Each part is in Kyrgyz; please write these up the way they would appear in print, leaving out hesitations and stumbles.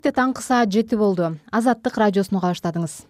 Таңкы саат 7 болду. Азаттык радиосуну кабаштадыңыз.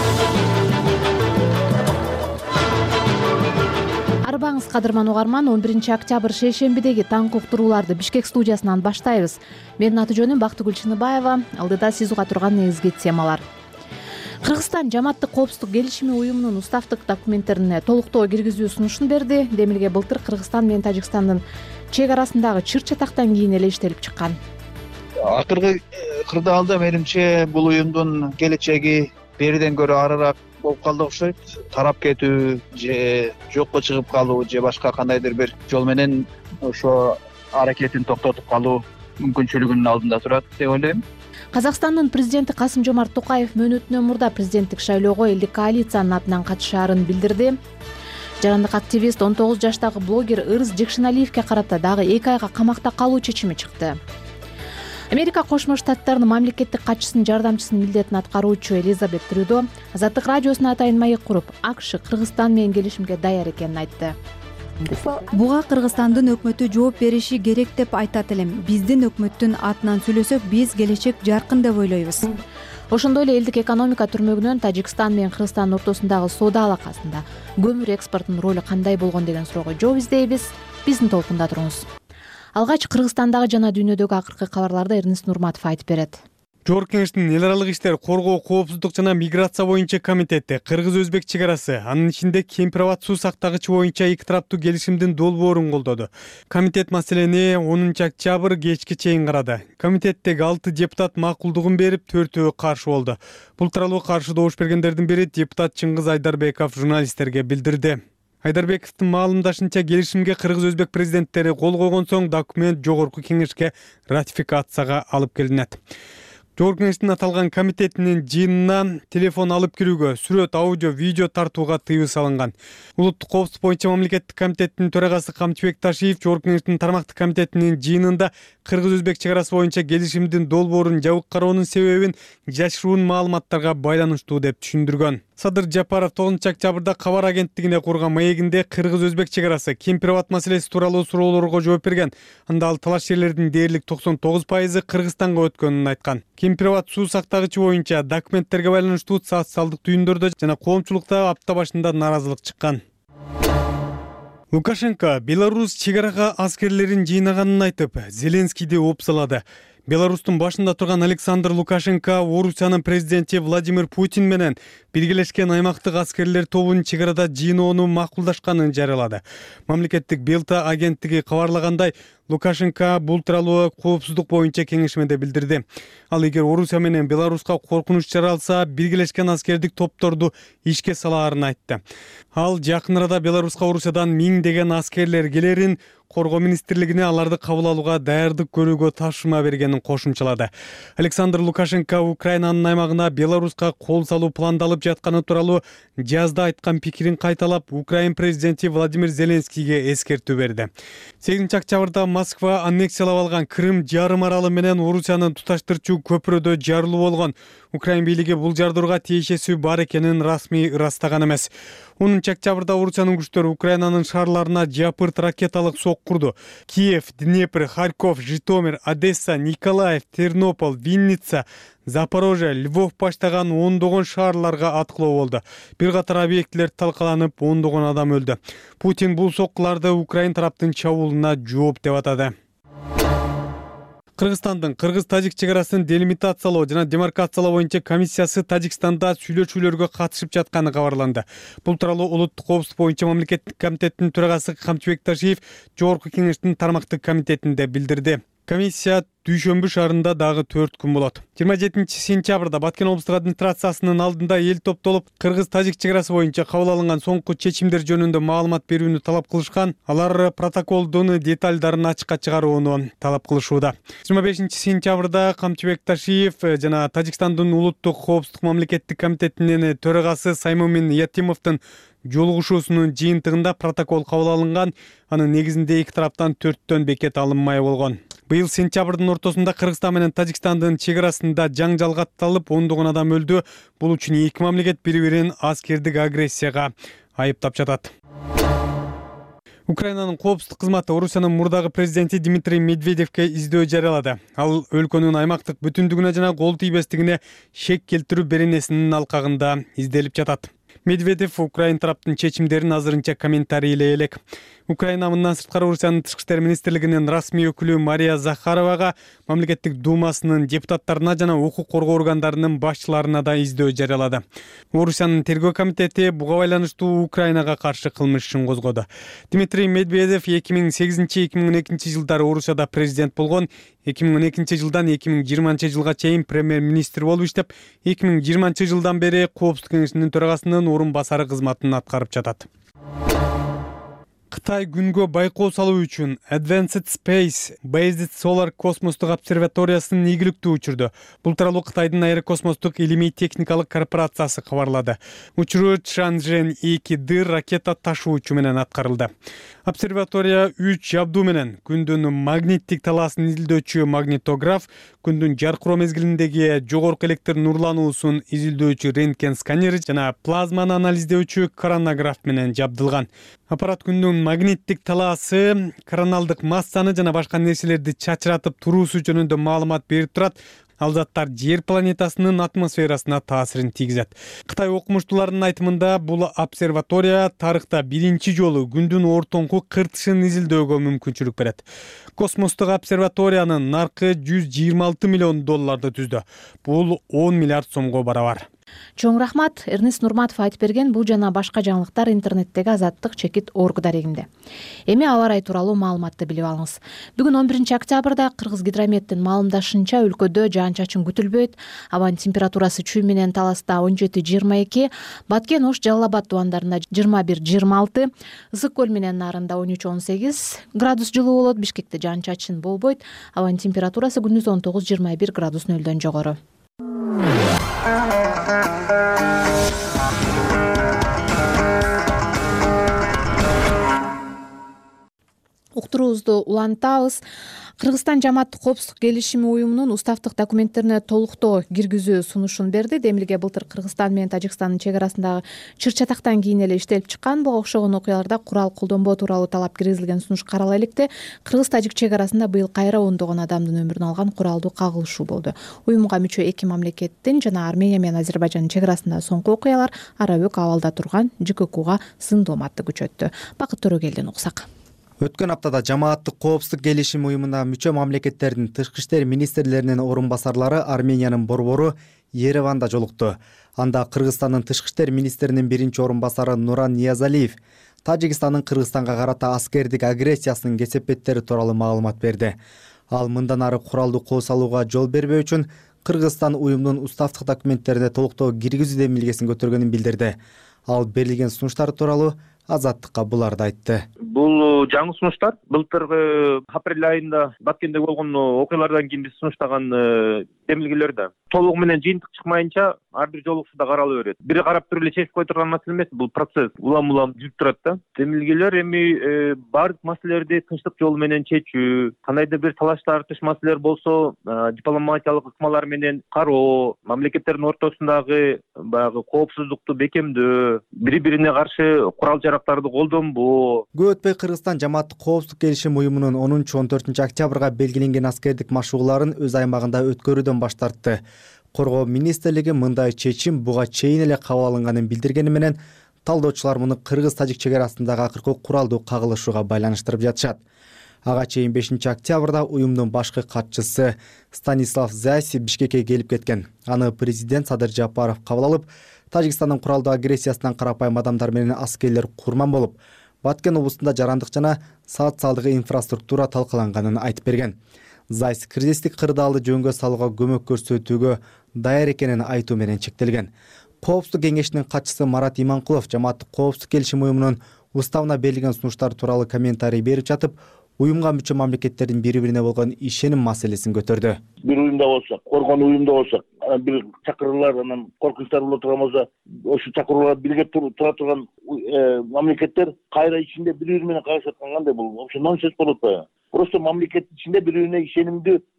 Арбаңыз кадырман угарман, 11-октябрь шейшембидеги таңкы уктурууларды Бишкек студиясынан баштайбыз. Менин аты жөнүм Бактыгүл Чыныбаева. Алдыда сиз уга турган негизги темалар. Кыргызстан жамааттык коопсуздук келишими уюмунун уставдык документтерине толуктоо киргизүү сунушун берди. Демилге былтыр Кыргызстан менен Тажикстандын чек арасындагы чыр-чатактан кийин эле иштелип чыккан. Акыркы кырдаалда менимче бул уюмдун келечеги бериден көрө арыраак болуп калды окшойт. Тарап кетүү же жокко чыгып калуу же башка кандайдыр бир жол менен ошо аракетин токтотуп калуу мүмкүнчүлүгүнүн алдында турат деп ойлойм. Казакстандын президенти Касым-Жомарт Токаев мөөнөтүнөн мурда президенттик шайлоого элдик коалициянын атынан катышаарын билдирди. Жарандык активист 19 жаштагы блогер Ырыс Жекшеналиевке карата дагы 2 айга камакта калуу чечими чыкты. Америка Кошмо Штаттарынын мамлекеттик катчысынын жардамчысынын милдетин аткаруучу Элизабет Трюдо Азаттык радиосуна атайын маек куруп, АКШ Кыргызстан менен келишимге даяр экенин айтты. Буга Кыргызстандын өкмөтү жооп бериши керек деп айтат элем. Биздин өкмөттүн атынан сүйлөсөк, биз келечек жаркын деп ойлойбуз. Ошондой эле элдик экономика түрмөгүнөн Тажикстан менен Кыргызстандын ортосундагы соода алакасында көмүр экспортунун ролу кандай болгон деген суроого жооп издейбиз. Биздин толкунда туруңуз. Алгач Кыргызстандагы жана дүйнөдөгү акыркы кабарларды Эрнест Нурматов айтып берет. Жогорку Кеңештин эл аралык иштер, коргоо, коопсуздук жана миграция боюнча комитети Кыргыз-Өзбек чек арасы, анын ичинде Кемпир-Абад суу сактагычы боюнча эки тараптуу келишимдин долбоорун колдоду. Комитет маселени 10-октябрь кечке чейин карады. Комитеттеги 6 депутат макулдугун берип, 4-өө каршы болду. Бул тууралуу каршы добуш бергендердин бири депутат Чыңгыз Айдарбеков журналисттерге билдирди. Айдарбековдун маалымдашынча, келишимге Кыргыз-Өзбек президенттери кол койгон соң документ Жогорку Кеңешке ратификацияга алып келинет. Жогорку Кеңештин аталган комитетинин жыйынына телефон алып кирүүгө, сүрөт, аудио, видео тартууга тыюу салынган. Улуттук коопсуздук боюнча мамлекеттик комитеттин төрагасы Камчыбек Ташиев Жогорку Кеңештин тармактык комитетинин жыйынында Кыргыз-Өзбек чек арасы боюнча келишимдин долбоорун жабык кароонун себебин жашыруун маалыматтарга байланыштуу деп түшүндүргөн. Садыр Жапаров 9-октябрда кабар агенттигине курган маегинде Кыргыз-Өзбек чек арасы Кемпир-Абад маселеси тууралуу суроолорго жооп берген. Анда ал талаш жерлердин дээрлик 99% Кыргызстанга өткөнүн айткан. Кемпир-Абад суу сактагычы боюнча документтерге байланыштуу социалдык түйүндөрдө жана коомчулукта апта башында нааразылык чыккан. Лукашенко Беларусь чек арага аскерлерин жыйнаганын айтып, Зеленскийди опсалады. Беларустун башында турган Александр Лукашенко Орусиянын президенти Владимир Путин менен биргелешкен аймактык аскерлер тобун чек арада жыйноону макулдашканын жарыялады. Мамлекеттик Белта агенттиги кабарлагандай, Лукашенко бул тууралуу коопсуздук боюнча кеңешмеде билдирди. Ал эгер Орусия менен Беларуска коркунуч жаралса, биргелешкен аскердик топторду ишке салаарын айтты. Ал жакын арада Беларуска Орусиядан 1000 деген аскерлер келерин, Коргоо министрлигине аларды кабыл алууга даярдык көрүүгө тапшырма бергенин кошумчалады. Александр Лукашенко Украинанын аймагына Беларуска кол салуу пландалып жатканы тууралуу жазда айткан пикирин кайталап, Украин президенти Владимир Зеленскийге эскертүү берди. 8-октябрда Москва аннексиялап алган Крым жарым аралы менен Орусиянын туташтырчу көпүрөдө жарылуу болгон. Украин бийлиги бул жардырууга тиешеси бар экенин расмий ырастаган эмес. 10-октябрда Орусиянын күчтөрү Украинанын шаарларына жапырт ракеталык сок курду. Киев, Днепр, Харьков, Житомир, Одесса, Николаев, Тернополь, Винница, Запорожье, Львов баштаган ондогон шаарларга аткылоо болду. Бир катар объектилер талкаланып, ондогон адам өлдү. Путин бул соккуларды Украин тараптын чабуулуна жооп деп атады. Кыргызстандын Кыргыз-Тажик чек арасын делимитациялоо жана демаркациялоо боюнча комиссиясы Тажикстанда сүйлөшүүлөргө катышып жатканы кабарланды. Бул тууралуу Улуттук коопсуздук боюнча мамлекеттик комитеттин төрагасы Камчыбек Ташиев Жогорку Кеңештин тармактык комитетинде билдирди. Комиссия дүйшөмбү шаарында дагы 4 күн болот. 27-сентябрда Баткен облустук администрациясынын алдында эл топтолуп, Кыргыз-Тажик чек арасы боюнча кабыл алынган соңку чечимдер жөнүндө маалымат берүүнү талап кылышкан. Алар протоколдун деталдарын ачыкка чыгарууну талап кылышууда. 25-сентябрда Камчыбек Ташиев жана Тажикстандын Улуттук коопсуздук мамлекеттик комитетинин төрагасы Саймомин Ятимовдун жолугушуусунун жыйынтыгында протокол кабыл алынган. Анын негизинде эки тараптан 4төн бекет алынмай болгон. Быйыл сентябрдын ортосунда Кыргызстан менен Тажикстандын чек арасында жаңжал катталып, ондогон адам өлдү. Бул үчүн эки мамлекет бири-бирин аскердик агрессияга айыптап жатат. Украинанын коопсуздук кызматы Орусиянын мурдагы президенти Дмитрий Медведевке издөө жарыялады. Ал өлкөнүн аймактык бүтүндүгүнө жана кол тийбестигине шек келтирүү беренесинин алкагында изделип жатат. Медведев Украин тараптын чечимдерин азырынча комментарийлей элек. Украина мындан сырткары Орусиянын тышкы иштер министрлигинин расмий өкүлү Мария Захаровага, мамлекеттик думасынын депутаттарына жана укук коргоо органдарынын башчыларына да издөө жарыялады. Орусиянын тергөө комитети буга байланыштуу Украинага каршы кылмыш ишин козгоду. Дмитрий Медведев 2008-2012 жылдары Орусияда президент болгон, 2012 жылдан 2020 жылга чейин премьер-министр болуп иштеп, 2020 жылдан бери Коопсуздук кеңешинин төрагасынын орун басары кызматын аткарып жатат. Кытай күнгө байкоо салуу үчүн Advanced Space Based Solar космостук обсерваториясынын ийгиликтүү учурду. Бул тууралуу Кытайдын аэрокосмостук илимий техникалык корпорациясы кабарлады. Учуру Чжанчжэн-2 ракета ташуучу менен аткарылды. Обсерватория 3 жабдуу менен күндүн магниттик талаасын изилдөөчү магнитограф, күндүн жаркыроо мезгилиндеги жогорку электр нурлануусун изилдөөчү рентген сканери жана плазманы анализдөөчү коронограф менен жабдылган. Аппарат күндүн магниттик талаасы, короналдык массаны жана башка нерселерди чачыратып туруусу жөнүндө маалымат берип турат. Ал заттар жер планетасынын атмосферасына таасирин тийгизет. Кытай окумуштууларынын айтымында бул обсерватория тарыхта биринчи жолу күндүн ортоңку кыртышын изилдөөгө мүмкүнчүлүк берет. Космостук обсерваториянын наркы $126 миллион түздү. Бул 10 миллиард сомго барабар. Чоң рахмат. Эрнест Нурматов айтып берген бул жана башка жаңылыктар интернеттеги Азаттык чекит орг дарегинде. Эми аба ырайы тууралуу маалыматты билип алыңыз. Бүгүн 11 октябрда Кыргыз-Гидрометтин маалымдашынча өлкөдө жаан-чачын күтүлбөйт. Абанын температурасы Чүй менен Таласта 17-22, Баткен, Ош, Жалал Абад тубандарында 21-26, Ысык көл менен Нарында 13-18 градус жылуу болот. Бишкекте жаан-чачын болбойт. Абанын температурасы күндүз 19-21 градус нөлдөн жогору. Уктуруубузду улантабыз. Кыргызстан жамааттык коопсуздук келишими уюмунун уставдык документтерине толуктоо киргизүү сунушун берди. Демилге былтыр Кыргызстан менен Тажикстандын чек арасындагы чыр-чатактан кийин эле иштелип чыккан. Буга окшогон окуяларда курал колдонбоо тууралуу талап киргизилген сунуш карала электе Кыргыз-Тажик чек арасында быйыл кайра ондогон адамдын өмүрүн алган куралдуу кагылышуу болду. Уюмга мүчө эки мамлекеттин жана Армения менен Азербайжандын чек арасындагы соңку окуялар арабөк абалда турган ЖККга сын дооматты күчөттү. Бакыт Төрөгелден уксак. Өткөн аптада жамааттык коопсуздук келишими уюмуна мүчө мамлекеттердин тышкы иштер министрлеринин орун басарлары Армениянын борбору Ереванда жолукту. Анда Кыргызстандын тышкы иштер министринин биринчи орун басары Нуран Ниязалиев Тажикстандын Кыргызстанга карата аскердик агрессиясынын кесепеттери тууралуу маалымат берди. Ал мындан ары куралдуу кол салууга жол бербөө үчүн Кыргызстан уюмдун уставдык документтерине толуктоо киргизүү демилгесин көтөргөнүн билдирди. Ал берилген сунуштар тууралуу Азаттыкка буларды айтты. Бул жаңы сунуштар былтыркы апрель айында Баткенде болгон окуялардан кийин биз сунуштаган демилгелерде толугу менен жыйынтык чыкмайынча ар бир жолугушууда карала берет. Бири карап туруп эле чечип кое турган маселе эмес, бул процесс улам жүрүп турат да. Демилгелер эми баардык маселелерди тынчтык жолу менен чечүү, кандайдыр бир талаш тартыш маселелер болсо дипломатиялык ыкмалар менен кароо, мамлекеттердин ортосундагы баягы коопсуздукту бекемдөө, бири-бирине каршы курал жарактарды колдонбоо. Көп өтпөй Кыргызстан жамааттык коопсуздук келишими уюмунун 10-14 октябрга белгиленген аскердик машыгууларын өз аймагында өткөрүүдөн баш тартты. Коргоо министрлиги мындай чечим буга чейин эле кабыл алынганын билдиргени менен талдоочулар муну Кыргыз-Тажик чек арасындагы акыркы куралдуу кагылышууга байланыштырып жатышат. Ага чейин 5 октябрда уюмдун башкы катчысы Станислав Зайцев Бишкекке келип кеткен. Аны президент Садыр Жапаров кабыл алып, Тажикстандын куралдуу агрессиясынан карапайым адамдар менен аскерлер курман болуп, Баткен облусунда жарандык жана социалдык инфраструктура талкаланганын айтып берген. Зайцев кризистик кырдаалды жөнгө салууга көмөк көрсөтүүгө даяр экенин айтуу менен чектелген. Коопсуздук кеңешинин катчысы Марат Иманкулов жамааттык коопсуздук келишими уюмунун уставына берилген сунуштар тууралуу комментарий берип жатып, уюмга мүчө мамлекеттердин бири-бирине болгон ишеним маселесин көтөрдү. Бир уюмда болсок, коргон уюмда болсок, бир чакыруулар анан коркунучтар боло турган болсо, ошо чакыруулар бирге тура турган мамлекеттер кайра ичинде бири-бири менен кагышып аткан кандай бул вообще нонсенс болуп атпайбы? Просто мамлекеттин ичинде бири-бирине ишенимдүү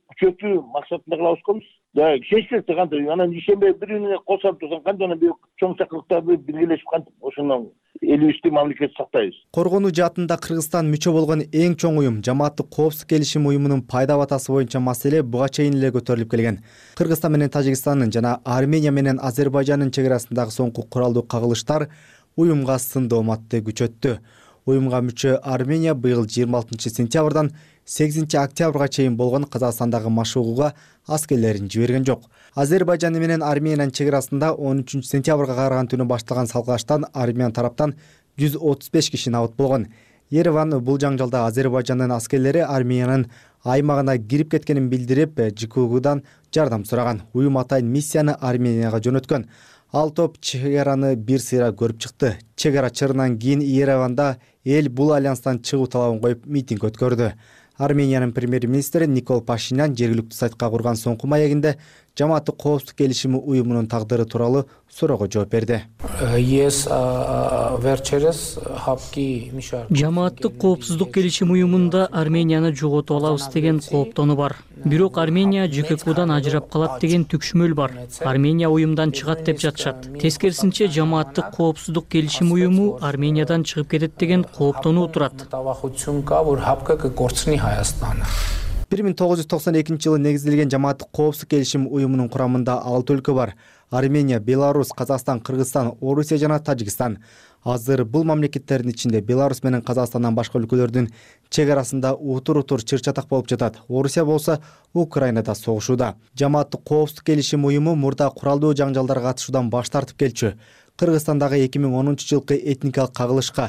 күчөтүү максатында кылабыз экенбиз. Чечсек да кантип анан ишенбей бирине кол салып турсаң кантип анан чоң чакырыктарды биргелешип кантип ошондон элибизди мамлекет сактайбыз. Коргонуу жаатында Кыргызстан мүчө болгон эң чоң уюм Жамааттык коопсуздук келишим уюмунун пайда батасы боюнча маселе буга чейин эле көтөрүлүп келген. Кыргызстан менен Тажикстандын жана Армения менен Азербайжандын чек арасындагы соңку куралдуу кагылыштар уюмга сындооматты күчөттү. Уюмга мүчө Армения быйыл 26 сентябрдан 8 октябрга чейин болгон Казакстандагы машыгууга аскерлерин жиберген жок. Азербайжан менен Армениянын чек арасында 13 сентябрга караган түнү башталган салгылаштан Армян тараптан 135 киши набыт болгон. Ереван бул жаңжалда Азербайжандын аскерлери Армениянын аймагына кирип кеткенин билдирип, ЖКУдан жардам сураган. Уюм атайын миссияны Арменияга жөнөткөн. Ал топ чек араны бир сыйра көрүп чыкты. Чек ара чырынан кийин Ереванда эл бул альянстан чыгуу талабын коюп митинг өткөрдү. Армениянын премьер-министри Никол Пашинян жергиликтүү сайтка курган соңку маегинде Жамааттык коопсуздук келишими уюмунун тагдыры тууралуу суроого жооп берди. Жамааттык коопсуздук келишим уюмунда Арменияны жоготуп алабыз деген кооптонуу бар. Бирок Армения ЖККдан ажырап калат деген түкшүмөл бар. Армения уюмдан чыгат деп жатышат. Тескерисинче Жамааттык коопсуздук келишим уюму Армениядан чыгып кетет деген кооптонуу турат. 1992 жылы негизделген Жамааттык коопсуздук келишим уюмунун курамында 6 өлкө бар. Армения, Беларусь, Казакстан, Кыргызстан, Орусия жана Тажикстан. Азыр бул мамлекеттердин ичинде Беларусь менен Казакстандан башка өлкөлөрдүн чек арасында утур чыр-чатак болуп жатат. Орусия болсо Украинада согушууда. Жамааттык коопсуздук келишим уюму мурда куралдуу жаңжалдарга катышуудан баш тартып келчү. Кыргызстандагы 2010 жылкы этникалык кагылышка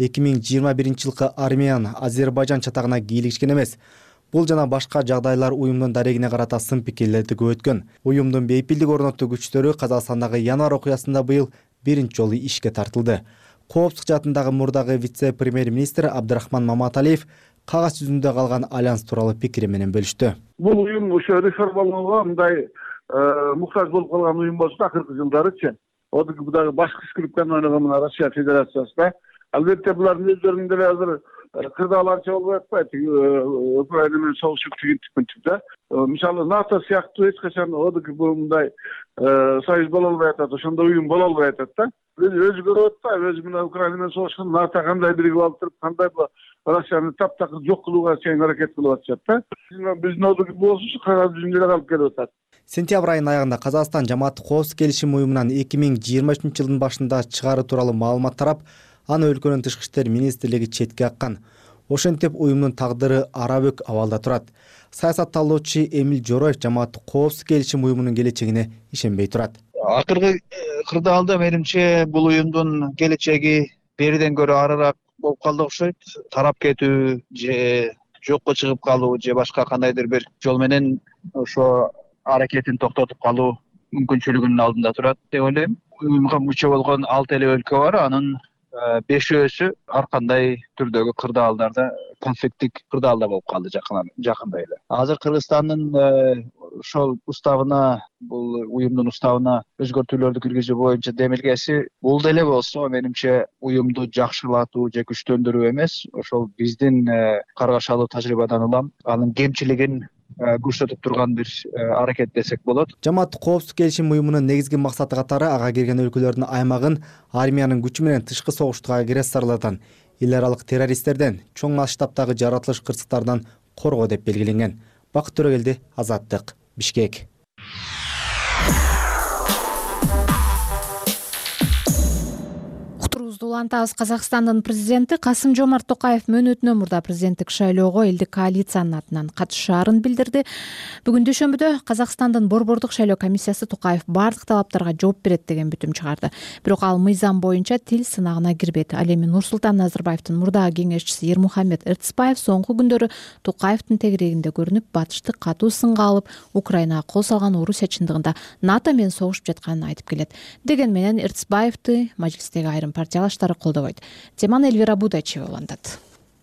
2021 жылкы Армян, Азербайжан чатагына кийлигишкен эмес. Бул жана башка жагдайлар уюмдун дарегине карата сын пикирлерди көбөйткөн. Уюмдун бейпилдик орноттуу күчтөрү Казакстандагы январь окуясында быйыл биринчи жолу ишке тартылды. Коопсуздук жаатындагы мурдагы вице-премьер-министр Абдрахман Маматалиев кагаз жүзүндө калган альянс тууралуу пикири менен бөлүштү. Бул уюм ошо реформалоого мындай муктаж болуп калган уюм болчу акыркы жылдарычы. Дагы башкы скрипканы ойногон мына Россия Федерациясында. Албетте булардын өздөрүнүн деле азыр кырдааларча болуп атпайт. Украина менен согушуп тигинтипинтип. Мисалы НАТО сыяктуу эч качан мындай союз боло албай атат, ошондой уюм боло албай атат да. Өзү көрүп атпайбы, өзү мына Украина менен согушкан НАТО кандай биригип алып туруп, кандай Россияны таптакыр жок кылууга чейин аракет кылып атышат да. Биздин болсо кагаз жүзүндө калып келип атат. Сентябрь айынын аягында Казакстан Жамааттык коопсуздук келишим уюмунан 2023 жылдын башында чыгаруу тууралуу маалымат тарап, аны өлкөнүн тышкы иштер министрлиги четке каккан. Ошентип уюмдун тагдыры арабөк абалда турат. Саясатталуучу Эмил Жороев Жамааттык коопсуздук келишим уюмунун келечегине ишенбей турат. Акыркы кырдаалда менимче бул уюмдун келечеги бериден көрө арыраак болуп калды окшойт. Тарап кетүү же жокко чыгып калуу же башка кандайдыр бир жол менен ошо аракетин токтотуп калуу мүмкүнчүлүгүнүн алдында турат деп ойлойм. Уюмга мүчө болгон 6 эле өлкө бар, анын 5-өсү ар кандай түрдөгү кырдаалдарда конфликттик кырдаалда болуп калды жакында эле. Азыр Кыргызстандын ошол уставына, бул уюмдун уставына өзгөртүүлөрдү киргизүү боюнча демилгеси бул деле болсо менимче уюмду жакшырлатуу же күчтөндүрүү эмес, ошол биздин каргашалуу тажрыйбадан улам анын кемчилигин көрсөтүп турган бир аракет десек болот. Жамааттык коопсуздук келишим уюмунун негизги максаты катары ага кирген өлкөлөрдүн аймагын Армениянын күчү менен тышкы согуштук агрессорлордон, эл аралык террористтерден, чоң масштабтагы жаратылыш кырсыктардан коргоо деп белгиленген. Бакыт Төрөгелди, Азаттык, Бишкек. Улантабыз. Казакстандын президенти Касым-Жомарт Токаев мөөнөтүнөн мурда президенттик шайлоого элдик коалициянын атынан катышаарын билдирди. Бүгүн дүйшөмбүдө Казакстандын борбордук шайлоо комиссиясы Токаев бардык талаптарга жооп берет деген бүтүм чыгарды. Бирок ал мыйзам боюнча тил сынагына кирбейт. Ал эми Нурсултан Назарбаевдин мурдагы кеңешчиси Ермухамед Эртисбаев соңку күндөрү Токаевдин тегерегинде көрүнүп, батышты катуу сынга алып, Украинага кол салган Орусия чындыгында НАТО менен согушуп жатканын айтып келет. Деген менен Эртисбаевди мажлистеги айрым партиялаштары колдобойт. Теманы Эльвира Будачева улантат.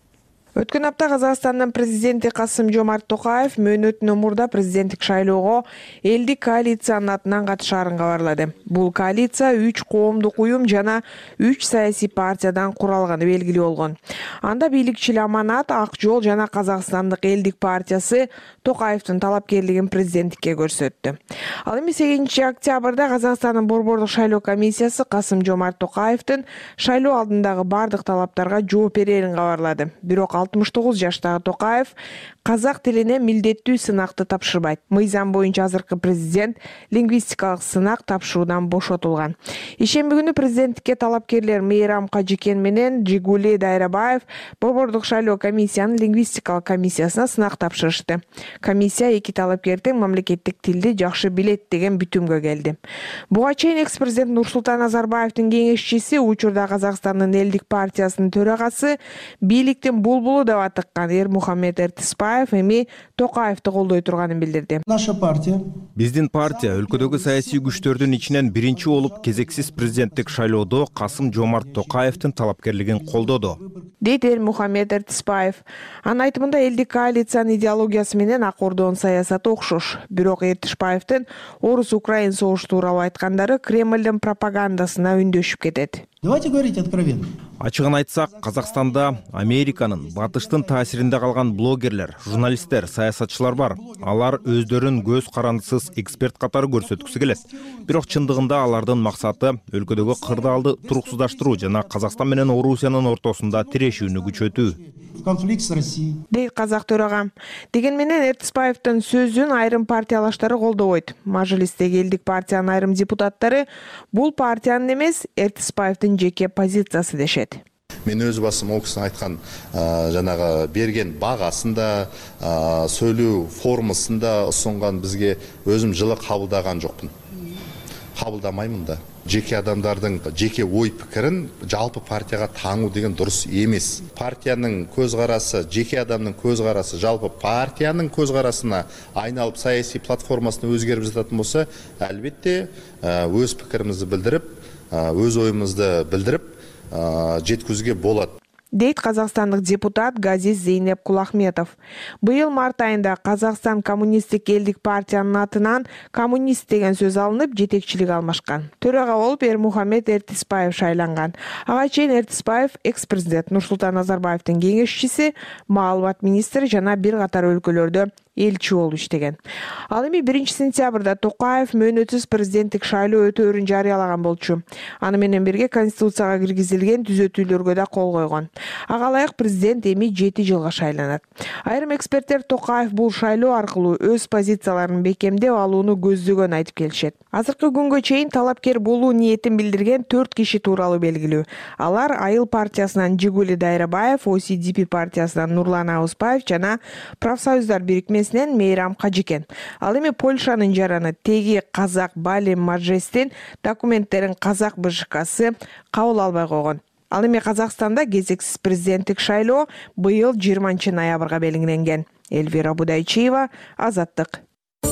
Өткөн апта Казакстандын президенти Касым-Жомарт Токаев мөөнөтүнөн мурда президенттик шайлоого элдик коалициянын атынан катышаарын кабарлады. Бул коалиция 3 коомдук уюм жана 3 саясий партиядан куралганы белгилүү болгон. Анда бийликчил Аманат, Ак жол жана Казакстандык элдик партиясы Токаевдин талапкерлигин президенттикке көрсөттү. Ал эми 8 октябрда Казакстандын борбордук шайлоо комиссиясы Касым-Жомарт Токаевдин шайлоо алдындагы бардык талаптарга жооп берерин кабарлады. Бирок 69 жаштагы Токаев казак тилине милдеттүү сынакты тапшырбайт. Мыйзам боюнча азыркы президент лингвистикалык сынак тапшыруудан бошотулган. Ишемби күнү президенттикке талапкерлер Мейрам Кажикен менен Жигули Дайрабаев борбордук шайлоо комиссиянын лингвистикалык комиссиясына сынак тапшырышты. Комиссия эки талапкердин мамлекеттик тилди жакшы билет деген бүтүмгө келди. Буга чейин экс-президент Нурсултан Назарбаевдин кеңешчиси, учурда Казакстандын элдик партиясынын төрагасы, бийликтин булбулу деп атыккан Эрмухамед Эртисбаев эми Токаевди колдой турганын билдирди. Наша партия. Биздин партия өлкөдөгү саясий күчтөрдүн ичинен биринчи болуп кезексиз президенттик шайлоодо Касым-Жомарт Токаевдин талапкерлигин колдоду, дейт Эрмухамед Эртисбаев. Анын айтымында элдик коалициянын идеологиясы менен Ак Ордонун саясаты окшош. Бирок Эртисбаевдин орус-украин согушу тууралуу айткандары Кремлдин пропагандасына үндөшүп кетет. Давайте говорить откровенно. Ачыгын айтсак, Казакстанда Американын, Батыштын таасиринде калган блогерлер, журналисттер, саясатчылар бар. Алар өздөрүн көз карандысыз эксперт катары көрсөткүсү келет. Бирок чындыгында алардын максаты өлкөдөгү кырдаалды туруксуздаштыруу жана Казакстан менен Орусиянын ортосунда тирешүүнү күчөтүү. Конфликт с Россией. Дейт казак төрагам. Деген менен Эртисбаевдин сөзүн айрым партиялаштары колдобойт. Мажлистеги элдик партиянын айрым депутаттары бул партиянын эмес, Эртисбаевдин жеке позициясы дешет. Мен өз басым ол кісінің айтқан жанағы берген бағасында, сөйлеу формасында ұсынған бізге өзім жылы қабылдаған жоқпын. Қабылдамаймын да. Жеке адамдардың жеке ой пікірін жалпы партияға таңу деген дұрыс емес. Партияның көзқарасы, жеке адамның көзқарасы жалпы партияның көзқарасына айналып саяси платформасына өзгеріп жататын болса, әлбетте өз пікірімізді білдіріп, өз ойымызды білдіріп жеткізуге болады. Дейт казакстандык депутат Газиз Зейнеп Кулахметов. Быйыл март айында Казакстан коммунисттик элдик партиянын атынан коммунист деген сөз алынып, жетекчилик алмашкан. Төрага болуп Эрмухамед Эртисбаев шайланган. Ага чейин Эртисбаев экс-президент Нурсултан Назарбаевдин кеңешчиси, маалымат министри жана бир катар өлкөлөрдө элчи болуп иштеген. Ал эми 1 сентябрда Токаев мөөнөтсүз президенттик шайлоо өтөөрүн жарыялаган болчу. Аны менен бирге конституцияга киргизилген түзөтүүлөргө да кол койгон. Ага ылайык президент эми 7 жылга шайланат. Айрым эксперттер Токаев бул шайлоо аркылуу өз позицияларын бекемдеп алууну көздөгөн айтып келишет. Азыркы күнгө чейин талапкер болуу ниетин билдирген 4 киши тууралуу белгилүү. Алар Айыл партиясынан Жигули Дайрабаев, ОСДП партиясынан Нурлан Аузбаев жана Профсоюздар бирикмесинен Мейрам Кажикен. Ал эми Польшанын жараны теги казак Бали Маджестин документтерин казак БШКсы кабыл албай койгон. Ал эми Казакстанда кезексиз президенттик шайлоо быйыл 20 ноябрга белгиленген. Эльвира Будайчиева, Азаттык.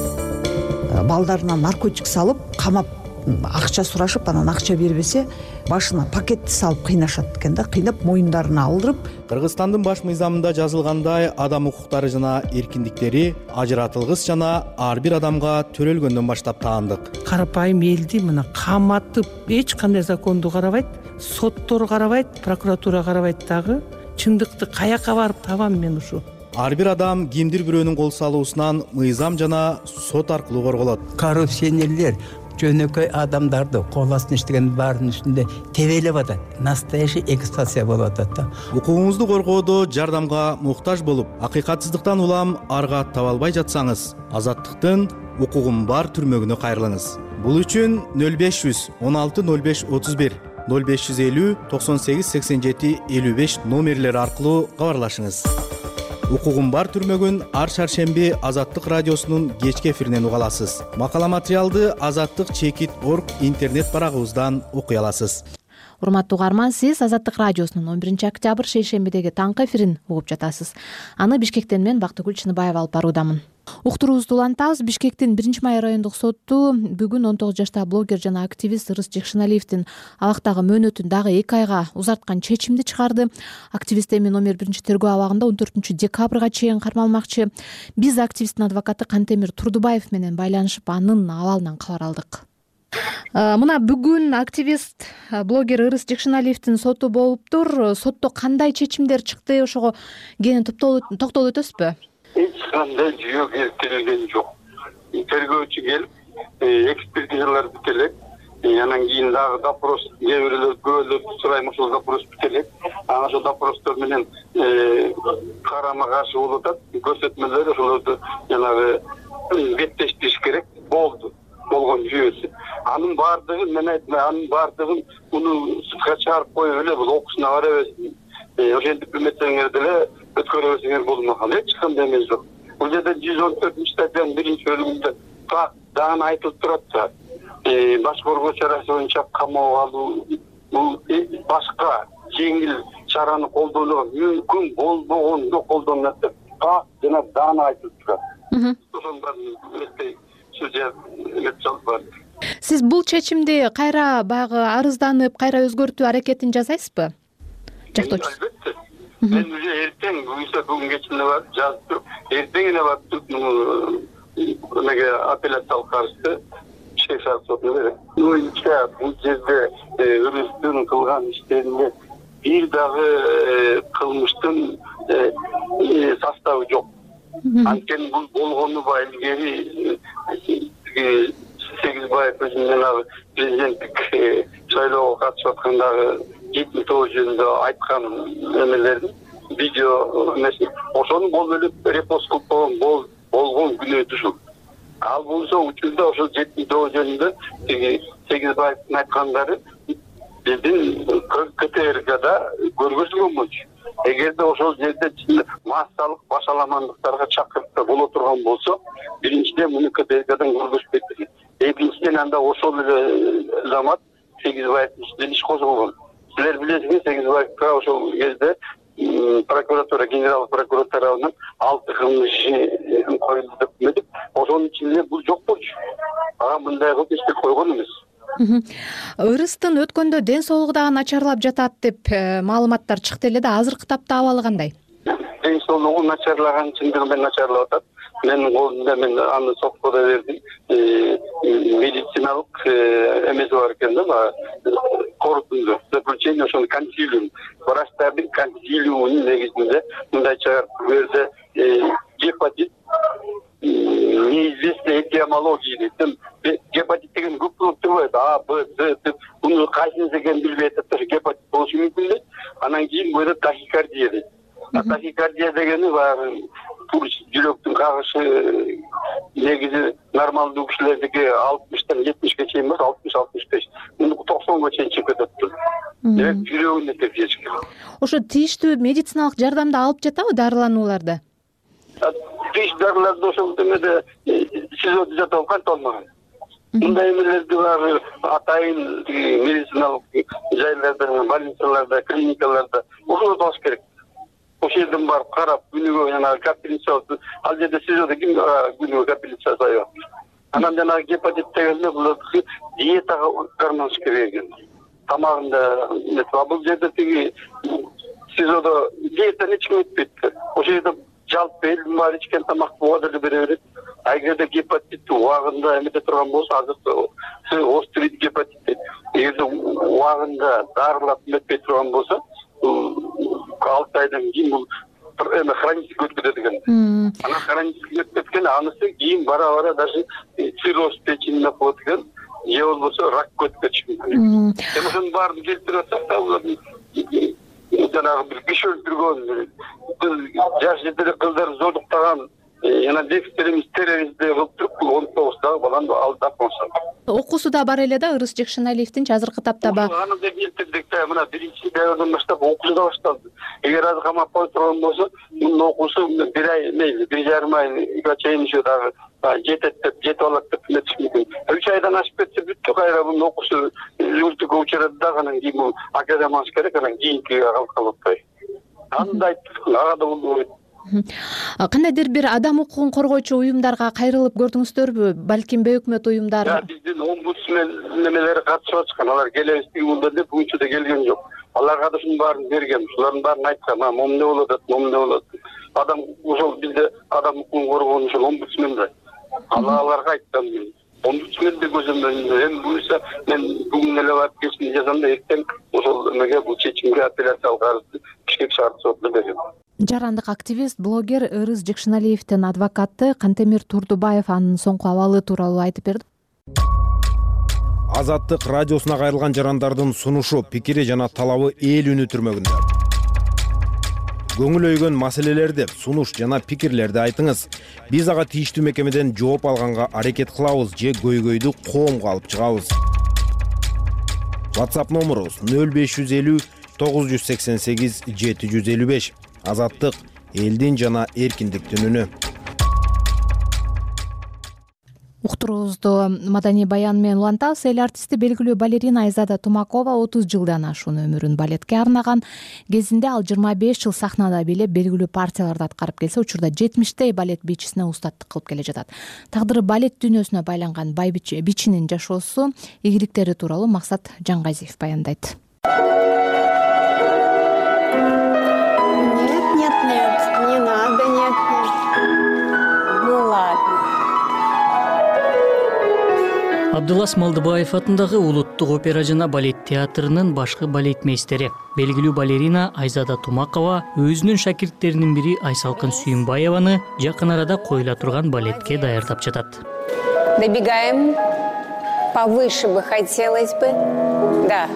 Балдарына наркотик салып, камап, акча сурашып, анан акча бербесе, башына пакетти салып кыйнашат экен да, кыйнап моюндарына алдырып. Кыргызстандын баш мыйзамында жазылгандай, адам укуктары жана эркиндиктери ажыратылгыс жана ар бир адамга төрөлгөндөн баштап таандык. Карапайым элди мына каматып, эч кандай законду карабайт, соттор карабайт, прокуратура карабайт дагы. Чындыкты каяка барып табам мен ушу? Ар бир адам кимдир бирөөнүн кол салуусунан мыйзам жана сот аркылуу корголот. Коррупционерлер жөнөкөй адамдарды кол астына иштеген баардын үстүндө тебелеп атат. Настоящий эксплуатация болуп атат да. Укугуңузду коргоодо жардамга муктаж болуп, акыйкатсыздыктан улам арга таба албай жатсаңыз, Азаттыктын укугум бар түрмөгүнө кайрылыңыз. Бул үчүн 0500 16 05 31 0550 98 87 55 номерлери аркылуу кабарлашыңыз. Укугум бар түрмөгүн ар шаршемби Азаттык радиосунун кечки эфиринен уга аласыз. Макала материалды Азаттык.org интернет барагыбыздан окуй аласыз. Урматтуу угарман, сиз Азаттык радиосунун 11 октябрь шейшембидеги таңкы эфирин угуп жатасыз. Аны Бишкектен мен Бактыгүл Чыныбаева алып баруудамын. Уктуруубузду улантабыз. Бишкектин 1-май райондук соту бүгүн 19 жаштагы блогер жана активист Ырыс Жекшеналиевдин абактагы мөөнөтүн дагы 2 айга узарткан чечимди чыгарды. Активист эми номер 1 тергөө абагында 14 декабрга чейин кармалмакчы. Биз активисттин адвокаты Кантемир Турдубаев менен байланышып, анын абалынан кабар алдык. Мына бүгүн активист блогер Ырыс Жекшеналиевдин соту болуптур. Сотто кандай чечимдер чыкты, ошого кенен токтолуп өтөсүзбү? Эч кандай жүйө келтирилген жок. Тергөөчү келип, экспертизалар бүтелек. Анан кийин дагы допрос, кээ бирөөлөр көбөлөп сурайм, ошол допрос бүтелек. Анан ошол допростор менен карама каршы болуп атат. Көрсөтмөлөр ошолорду жанагы беттештириш керек. Болгон жүйөсү. Анын баардыгын мен айттым, анын баардыгын муну сутка чыгарып коюп эле бул окуусуна карабайсың. Ошентип эметсеңер деле өткөрөбөсүңөр болмокон. Эч кандай эмес жок. Бул жерде 114-статьянын 1-бөлүгүндө так дагы айтылып турат. Баш коргоо чарасы боюнча камоого алуу, бул башка жеңил чараны колдонууга мүмкүн болбогондо колдонулат деп так жана дагы айтылып турат. Ошонун баарын судья эметип салып бар. Сиз бул чечимди кайра баягы арызданып, кайра өзгөртүү аракетин жасайсызбы? Жактоочу. Албетте. Мен уже эртең бүгүн кечинде барып жазып туруп, эртең эле барып неге апелляциялык арызды Шейшар сотуна берем. Бул жерде Ырыстын кылган иштеринде бир дагы кылмыштын составы жок. Анткени бул болгону илгери Сегизбаев өзүнүн президенттик шайлоого катышып аткандагы 79 жөнүндө айткан эмелердин видео эмеси ошону бол эле репост кылып болгон күнөөтү ушул. Ал болсо учурда ошол 79 жөнүндө Сегизбаевдин айткандары биздин КТРКда көргөзүлгөн болчу. Эгерде ошол жерде массалык башаламандыктарга чакырып боло турган болсо, биринчиден муну КТРКдан көргөзүп кетти. Экинчиден анда ошол эле замат Сегизбаевдин ишинен иш козголгон. Силер билесиңер, Сегизбаевга ошол кезде прокуратура, генерал прокуратуранын 6 кылмыш иши коюлду деп эметип, ошонун ичинде бул жок болчу. Ага мындай кылып иштеп койгон эмес. Ырыстын өткөндө ден соолугу дагы начарлап жатат деп маалыматтар чыкты эле да, азыркы тапта абалы кандай? Ден соолугу начарлаган, чындыгы менен начарлап атат. Менин колумда мен аны сотко да бердим. Медициналык эмеси бар экен да, корутунду. Заключение ошол консилиум, врачтардын консилиумунун негизинде мындай чыгарып берди. Гепатит неизвестной этиомологии дейт. Гепатит деген көп болуп турбайт. А, Б, С деп муну кайсынысы экенин билбей атат. Гепатит болушу мүмкүн дейт. Анан кийин бойдо тахикардия дейт. Тахикардия дегени баягы жүрөктүн кагышы негизи нормалдуу кишилердики 60-тан 70-ге чейин эмес, 60-65. Муну 90-га чейин чыгып кетет. Демек жүрөгүн текшериш керек. Ошо тийиштүү медициналык жардамды алып жатабы дарыланууларды? Тийиштүү дарыларды ошол эмеде СИЗОдо жатып кантип алмаган. Мындай эмелерди баары атайын медициналык жайларда, больницаларда, клиникаларда ошолорду алыш керек. Ошол жерден барып карап, күнүгө жанагы капельница, ал жерде СИЗОдо ким күнүгө капельница сайат. Анан жанагы гепатит дегенде бул диетага карманыш керек экен. Тамагында бул жерде тиги СИЗОдо диетаны эч ким өтпөйт. Ошол жерде жалпы эл бар ичкен тамакты убада эле бере берет. Эгерде гепатит убагында эмете турган болсо, азыр острый гепатит дейт. Эгерде убагында дарылап эметпей турган болсо, 6 айдан кийин бул хронический өткөрөт экен. Анан хронический өткөргөн анысы кийин бара даже цирроз печени болот экен, же болбосо рак өткөрүшү мүмкүн. Ошонун баарын келтирип атсак да, булар жанагы бир киши өлтүргөн, жаш жетелек кыздар зордуктаган жана экстремист террорист деп кылып туруп 19 жаштагы баланы алдап коюшат. Окуусу да бар эле да Ырыс Жекшеналиевдин азыркы таптабы. Аны деп билдирдик да, мына 1-дәврден баштап окуусу да башталды. Эгер азыр камап кое турган болсо, мунун окуусу 1 ай, мейли 1,5 айга чейин еще дагы жетет деп, жетип алат деп билетиш мүмкүн. 3 айдан ашып кетсе бүттү, кайра мунун окуусу үлтүгө учурат да, анан кийин бул академиясы керек, анан кийинкиге калып атпайбы. Аны да айттык, ага да болду. Кандайдыр бир адам укугун коргоочу уюмдарга кайрылып көрдүңүздөрбү? Балким бейөкмөт уюмдар. Биздин омбудсмен немелери катышып аткан, алар келебиз тийгүндө деп бүгүнчө да келген жок. Аларга да ушунун баарын берген, ушулардын баарын айткан, момундай болот атат, момундай болот. Адам ошол бизде адам укугун коргоон ошол омбудсмен да. Аларга айткам мен. Омбудсмен деп көзөмдөн эми буюрса мен бүгүн эле барып кечинде жазам да эртең ошол эмеге бул чечимге апелляциялык арызды Бишкек шаардык сотуна берем. Жарандык активист, блогер Ырыс Жекшеналиевдин адвокаты Кантемир Турдубаев анын соңку абалы тууралуу айтып берди. Азаттык радиосуна кайрылган жарандардын сунушу, пикири жана талабы эл үнү түрмөгүндө. Көңүл өйгөн маселелерди, сунуш жана пикирлерди айтыңыз. Биз ага тийиштүү мекемеден жооп алганга аракет кылабыз же көйгөйдү коомго алып чыгабыз. WhatsApp номерубуз 0550 988 755. Азаттык элдин жана эркиндиктин үнү. Уктуруубузду маданий баян менен улантабыз. Эл артисти белгилүү балерина Айзада Тумакова 30 жылдан ашуун өмүрүн балетке арнаган. Кезинде ал 25 жыл сахнада бийлеп, белгилүү партияларды аткарып келсе, учурда 70 балет бичисине устаттык кылып келе жатат. Тагдыры балет дүйнөсүнө байланган бай бичинин жашоосу, ийгиликтери тууралуу Максат Жангазиев баяндайт. Абдылас Малдыбаев атындагы Улуттук опера жана балет театрынын башкы балетмейстери, белгилүү балерина Айзада Тумакова өзүнүн шакирттеринин бири Айсалкын Сүйүнбаеваны жакын арада коюла турган балетке даярдап жатат. Добегаем. Повыше бы хотелось бы. Да.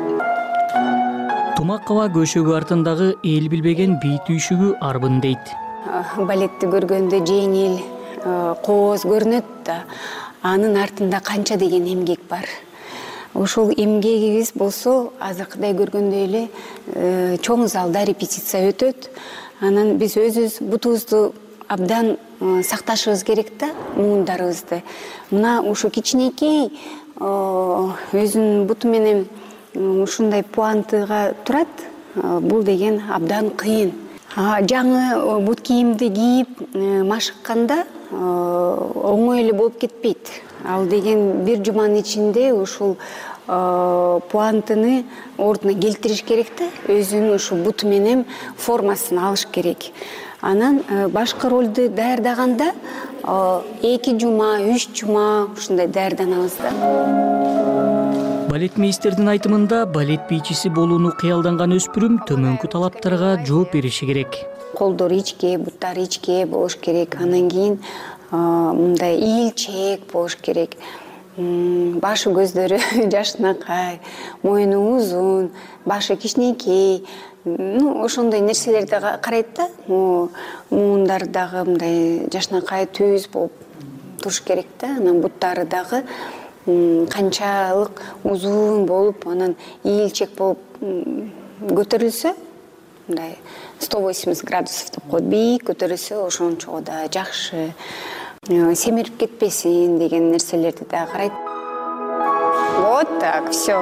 Тумакова көшөгү артындагы эл билбеген бий түйшүгү арбын дейт. Балетти көргөндө жеңил, кооз көрүнөт да. Анын артында канча деген эмгек бар. Ошол эмгегибиз болсо азыркыдай көргөндөй эле чоң залда репетиция өтөт. Анан биз өзүбүз бутубузду абдан сакташыбыз керек да, муундарыбызды. Мына ушу кичинекей өзүнүн буту менен ушундай пуантыга турат. Бул деген абдан кыйын. Жаңы бут кийимди кийип машыкканда оңой эле болуп кетпейт. Ал деген бир жуманын ичинде ушул пуантыны ордуна келтириш керек да, өзүнүн ушу буту менен формасын алыш керек. Анан башкы ролду даярдаганда 2 жума, 3 жума ушундай даярданабыз да. Балетмейстердин айтымында балет бийчиси болууну кыялданган өспүрүм төмөнкү талаптарга жооп бериши керек. Колдору ичке, буттары ичке болуш керек. Анан кийин мындай ийилчээк болуш керек. Башы көздөрү жашынакай, мойну узун, башы кичинекей. Ошондой нерселерди карайт да. Муундар дагы мындай жашынакай түз болуп туруш керек да. Анан буттары дагы канчалык узун болуп, анан ийилчек болуп көтөрүлсө, мындай 180 градусов деп коет, бийик көтөрүлсө ошончо да жакшы. Семирип кетпесин деген нерселерди да карайт. Вот так, все.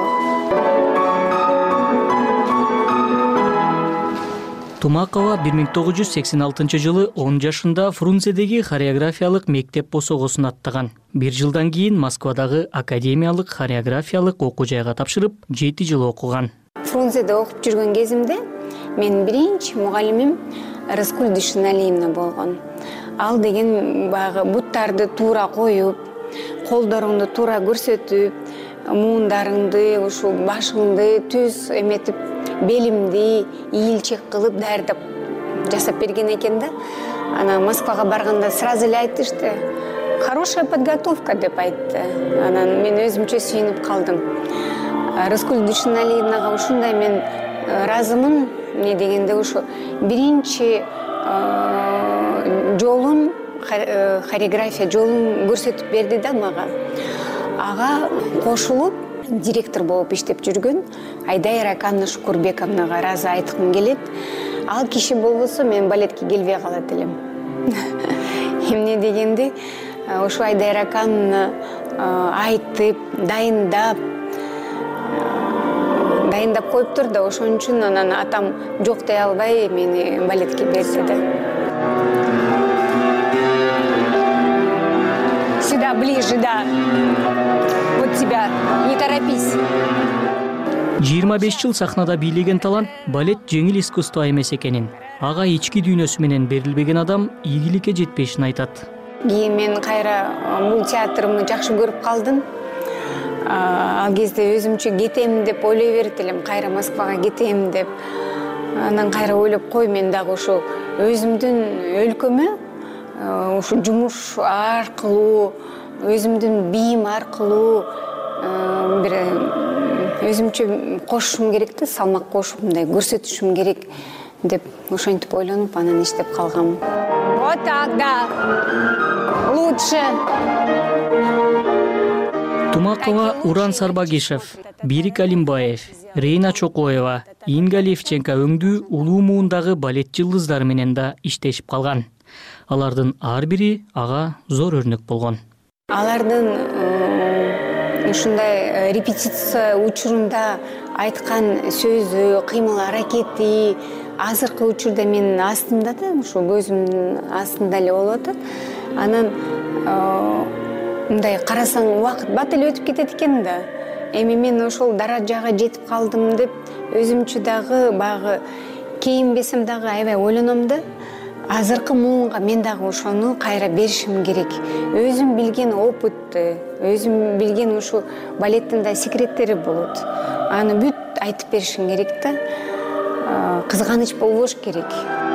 Тумакова 1986 жылы 10 жашында Фрунзедеги хореографиялык мектеп босогосун аттаган. 1 жылдан кийин Москвадагы академиялык хореографиялык окуу жайга тапшырып, 7 жыл окуган. Фрунзеде окуп жүргөн кезимде менин биринчи мугалимим Раскуль Душиналиевна болгон. Ал деген баягы буттарды туура коюп, колдоруңду туура көрсөтүп, муундарыңды, ушул башыңды түз эметип, белимди ийилчек кылып даярдап жасап берген экен да. Анан Москвага барганда сразу эле айтышты. Хорошая подготовка деп айтты. Анан мен өзүмчө сүйүнүп калдым. Раскуль Душиналиевнага ушундай мен ыраазымын, эмне дегенде ушу биринчи жолун хореография жолун көрсөтүп берди да мага. Ага кошулуп директор болуп иштеп жүргөн Айдайра Аканна Шукурбековнага ыраазы айткым келет. Ал киши болбосо мен балетке келбей калат элем. Эмне дегенде ошо Айдайра Аканны айтып, дайындап коюптур да, ошон үчүн анан атам жок дей албай мени балетке берди да. Сюда, ближе, да. Вот тебя, не торопись. 25 жыл сахнада бийлеген талант балет жеңил искусство эмес экенин, ага ички дүйнөсү менен берилбеген адам ийгиликке жетпешин айтат. Кийин мен кайра бул театрымды жакшы көрүп калдым. Ал кезде өзүмчө кетем деп ойлой берет элем, кайра Москвага кетем деп. Анан кайра ойлоп кой, мен дагы ошо өзүмдүн өлкөмө ушу жумуш аркылуу, өзүмдүн бийим аркылуу бир өзүмчө кошушум керек да, салмак кошуп мындай көрсөтүшүм керек деп ошентип ойлонуп анан иштеп калгам. Вот так, да. Лучше. Тумакова Уран Сарбагишев, Бирик Алимбаев, Рейна Чокоева, Инга Левченко өңдүү улуу муундагы балет жылдыздары менен да иштешип калган. Алардын ар бири ага зор өрнөк болгон. Алардын ушундай репетиция учурунда айткан сөзү, кыймыл аракети азыркы учурда менин астымда да, ушу көзүмдүн астында эле болуп атат. Анан мындай карасаң убакыт бат эле өтүп кетет экен да. Эми мен ошол даражага жетип калдым деп өзүмчө дагы багы кейинбесем дагы аябай ойлоном да. Азыркы муунга мен дагы ошону кайра беришим керек. Өзүм билген опытты, өзүм билген ушу балеттин да секреттери болот. Аны бүт айтып беришим керек да. Кызганыч болбош керек.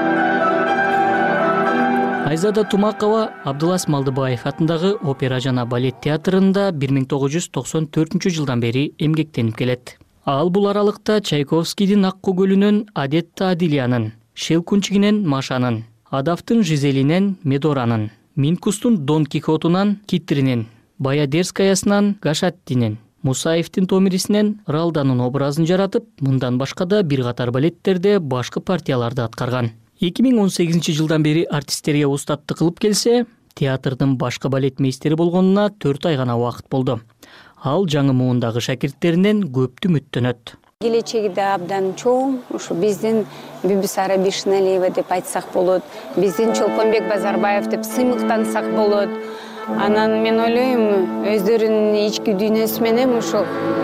Айзада Тумакова Абдылас Малдыбаев атындагы опера жана балет театрында 1994 жылдан бери эмгектенип келет. Ал бул аралыкта Чайковскийдин Аккуу көлүнөн Адетта Адилиянын, Щелкунчигинен Машанын, Адавтын Жизелинен Медоранын, Минкустун Дон Кихотунан Китринен, Баядерскаясынан Гашаттинен, Мусаевдин Томирисинен Ралданын образын жаратып, мындан башка да бир катар балеттерде башкы партияларды аткарган. 2018 жылдан бери артисттерге устаттык кылып келсе, театрдын башкы балет мейстери болгонуна 4 ай гана убакыт болду. Ал жаңы муундагы шакирттеринен көптү үмүттөнөт. Келечеги да абдан чоң, ушу биздин Бибисара Бишналиева деп айтсак болот, биздин Чолпонбек Базарбаев деп сыймыктансак болот. Анан мен ойлойм, өздөрүнүн ички дүйнөсү менен ушу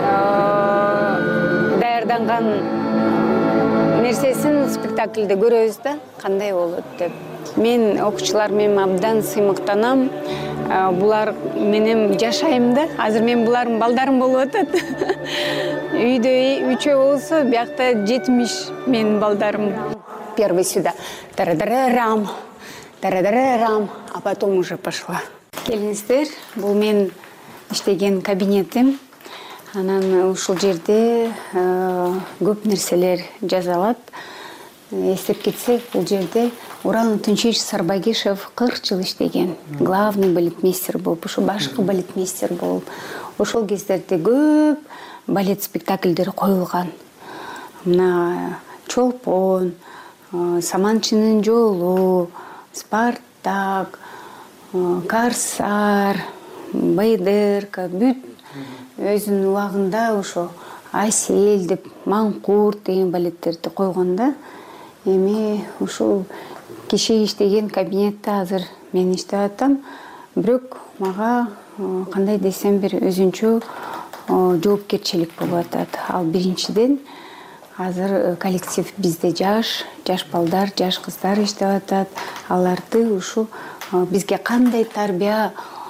даярданган нерсесин спектакльде көрөбүз да, кандай болот деп. Мен окуучулар менен абдан сыймыктанам. Булар менен жашайм да. Азыр мен булардын балдарым болуп атат. Үйдө 3 болсо, биякта 70 менин балдарым. Первый сюда. Тарадарарам. Тарадарарам. А потом уже пошла. Келиңиздер, бул мен иштеген кабинетим. Анан ушул жерде көп нерселер жазалат. Эстеп кетсек, бул жерде Уран Тынчевич Сарбагишев 40 жыл иштеген. Главный балетмейстер болуп, ушу башкы балетмейстер болуп. Ошол кездерде көп балет спектакльдери коюлган. Мына Чолпон, Саманчынын жолу, Спартак, Корсар, Байдерка, бүт өзүнүн убагында ошо Айсель деп, Маңкурт деген балеттерди койгонда. Эми ушул киши иштеген кабинетте азыр мен иштеп атам. Бирок мага кандай десем бир өзүнчө жоопкерчилик болуп атат. Ал биринчиден азыр коллектив бизде жаш балдар, жаш кыздар иштеп атат. Аларды ушу бизге кандай тарбия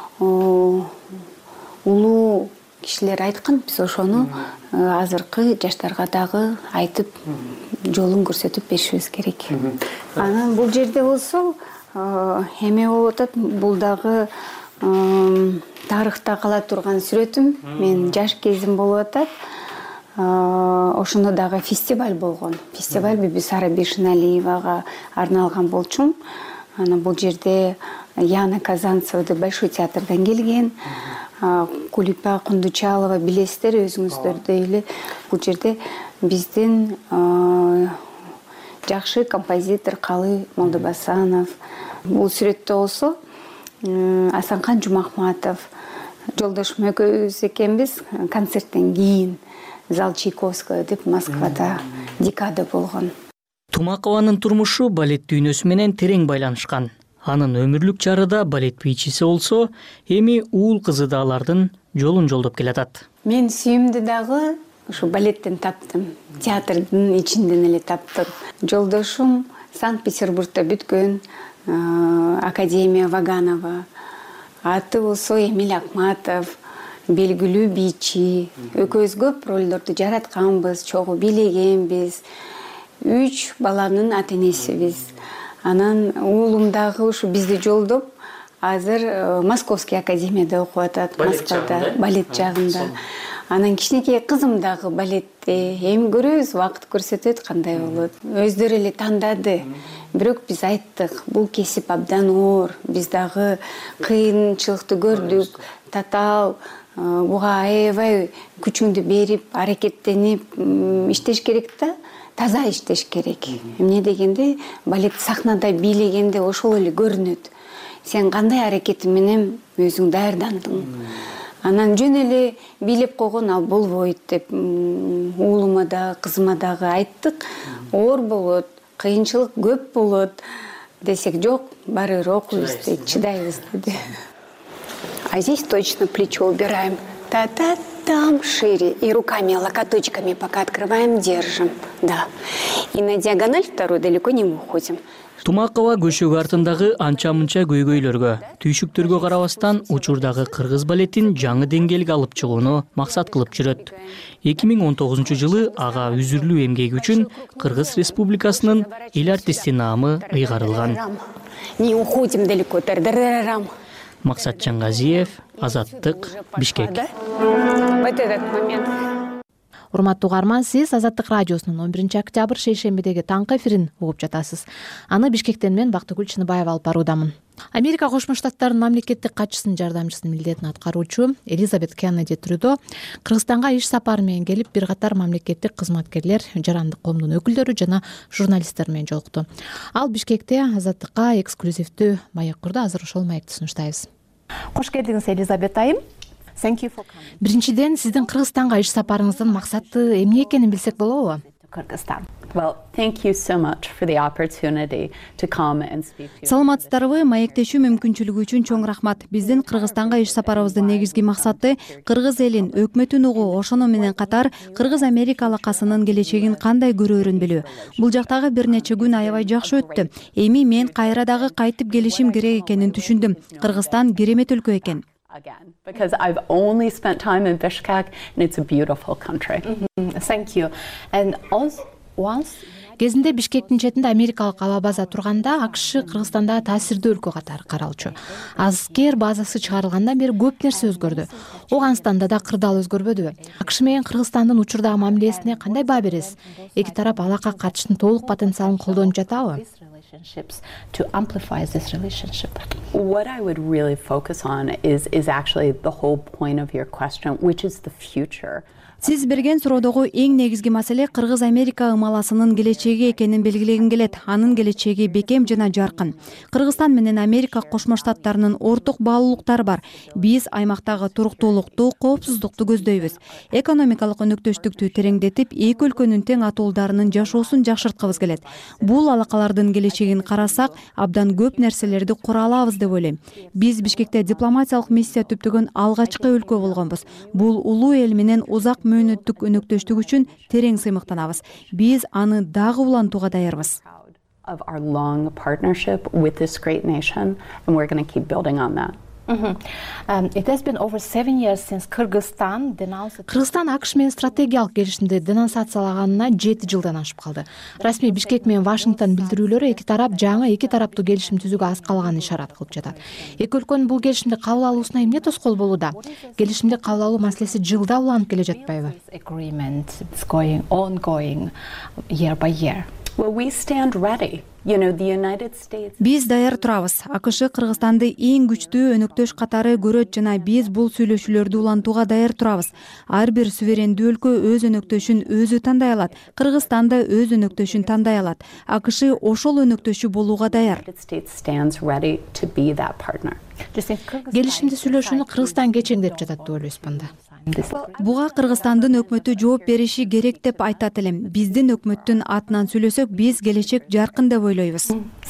улуу кишилер айткан, биз ошону азыркы жаштарга дагы айтып, жолун көрсөтүп беришибиз керек. Анан бул жерде болсо, эме болуп атат, бул дагы тарыхта кала турган сүрөтүм. Мен жаш кезим болуп атат. Ошондо дагы фестиваль болгон. Фестиваль Бибисара Бишналиевага арналган болчу. Анан бул жерде Яна Казанцевди Большой театрдан келген, Кулипа Кундучалова билесиздер өзүңүздөрдөй эле. Бул жерде биздин жакшы композитор Калы Молдобасанов. Бул сүрөттө болсо Асанкан Жумахматов, жолдошум экөөбүз экенбиз. Концерттен кийин зал Чайковского деп Москвада декада болгон. Тумакованын турмушу балет дүйнөсү менен терең байланышкан. Анын өмүрлүк жары да балет бийчиси болсо, эми уул кызы да алардын жолун жолдоп келатат. Мен сүйүмдү дагы ушу балеттен таптым, театрдын ичинден эле таптым. Жолдошум Санкт-Петербургда бүткөн, Академия Ваганова. Аты болсо Эмиль Акматов, белгилүү бийчи. Экөөбүз көп ролдорду жаратканбыз, чогуу бийлегенбиз. 3 баланын ата-энесибиз. Анан уулум дагы ушу бизди жолдоп, азыр Московский академияда окуп атат, Москвада, балет жагында. Анан кичинекей кызым дагы балетте. Эми көрөбүз, убакыт көрсөтөт кандай болот. Өздөрү эле тандады. Бирок биз айттык, бул кесип абдан оор. Биз дагы кыйынчылыкты көрдүк, татаал. Буга аябай күчүңдү берип, аракеттенип иштеш керек да. Таза иштеш керек. Эмне дегенде, балет сахнада бийлегенде ошол эле көрүнөт. Сен кандай аракетиң менен өзүң даярдандың. Анан жөн эле бийлеп койгон ал болбойт деп уулума да, кызыма дагы айттык. Оор болот, кыйынчылык көп болот десек, жок, баары бир окуйбуз дейт, чыдайбыз деди. А здесь точно плечо убираем. Та-та-там шире. И руками, локоточками пока открываем, держим. Да. И на диагональ вторую далеко не уходим. Тумакова көшөгү артындагы анча-мынча көйгөйлөргө, түйшүктөргө карабастан учурдагы кыргыз балетин жаңы деңгээлге алып чыгууну максат кылып жүрөт. 2019-жылы ага үзүрлүү эмгеги үчүн Кыргыз Республикасынын эл артисти наамы ыйгарылган. Не уходим далеко. Тар-дарарам. Максат Чангазиев, Азаттык, Бишкек. Вот этот момент. Урматтуу угарман, сиз Азаттык радиосунун 11 октябрь шейшембидеги таңкы эфирин угуп жатасыз. Аны Бишкектен мен Бактыгүл Чыныбаева алып баруудамын. Америка Кошмо Штаттарынын мамлекеттик катчысынын жардамчысынын милдетин аткаруучу Элизабет Кеннеди Трюдо Кыргызстанга иш сапары менен келип, бир катар мамлекеттик кызматкерлер, жарандык коомдун өкүлдөрү жана журналисттер менен жолукту. Ал Бишкекте Азаттыкка эксклюзивдүү маек курду. Азыр ошол маекти сунуштайбыз. Кош келдиңиз, Элизабет айым. Биринчиден, сиздин Кыргызстанга иш сапарыңыздын максаты эмне экенин билсек болобу? Саламатсыздарбы, маектешүү мүмкүнчүлүгү үчүн чоң рахмат. Биздин Кыргызстанга иш сапарыбыздын негизги максаты кыргыз элин, өкмөтүн угуу, ошону менен катар Кыргыз-Америка алакасынын келечегин кандай көрөөрүн билүү. Бул жактагы бир нече күн аябай жакшы өттү. Эми мен кайра дагы кайтып келишим керек экенин түшүндүм. Кыргызстан керемет өлкө экен. Because I've only spent time in Bishkek and it's a beautiful country. Thank you. And once Кезинде Бишкектин четинде америкалык аба база турганда, АКШ Кыргызстанда таасирдүү өлкө катары каралчу. Аскер базасы чыгарылгандан бери көп нерсе өзгөрдү. Оганстанда да кырдаал өзгөрбөдүбү? АКШ менен Кыргызстандын учурдагы мамилесине кандай баа бересиз? Эки тарап алакка катыштын толук потенциалын колдонуп жатабы? To amplify this relationship. What I would really focus on is actually the whole point of your question, which is the future. Сиз берген суроодогу эң негизги маселе Кыргыз-Америка ымаласынын келечеги экенин белгилегим келет. Анын келечеги бекем жана жаркын. Кыргызстан менен Америка Кошмо Штаттарынын орток баалуулуктары бар. Биз аймактагы туруктуулукту, коопсуздукту көздөйбүз. Экономикалык өнөктөштүктү тереңдетип, эки өлкөнүн тең атуулдарынын жашоосун жакшырткыбыз келет. Бул алакалардын келечегин карасак, абдан көп нерселерди кура алабыз деп ойлойм. Биз Бишкекте дипломатиялык миссия түптөгөн алгачкы өлкө болгонбуз. Бул улуу эл менен узак мөөнөттүк өнөктөштүк үчүн терең сыймыктанабыз. Биз аны дагы улантууга даярбыз. Of our long partnership with this great nation, and we're going to keep building on that. It has been over 7 years since Kyrgyzstan АКШ менен стратегиялык келишимди денонсациялаганына 7 жылдан ашып калды. Расмий Бишкек менен Вашингтон билдирүүлөрү эки тарап жаңы эки тараптуу келишим түзүүгө аз калганын ишарат кылып жатат. Эки өлкөнүн бул келишимди кабыл алуусуна эмне тоскоол болууда? Келишимди кабыл алуу маселеси жылда уланып келе жатпайбы? Agreement is ongoing year by year. Well, we stand ready. The United States. Биз даяр турабыз. АКШ Кыргызстанды эң күчтүү өнөктөш катары көрөт жана биз бул сүйлөшүүлөрдү улантууга даяр турабыз. Ар бир суверендүү өлкө өз өнөктөшүн өзү тандай алат. Кыргызстан да өз өнөктөшүн тандай алат. АКШ ошол өнөктөшү болууга даяр. Келишимди сүйлөшүүнү Кыргызстан кечеңдеп жатат деп ойлойсузбу да? Буга Кыргызстандын өкмөтү жооп бериши керек деп айтат элем. Биздин өкмөттүн атынан сүйлөсөк, биз келечек жаркын деп ойлойбуз.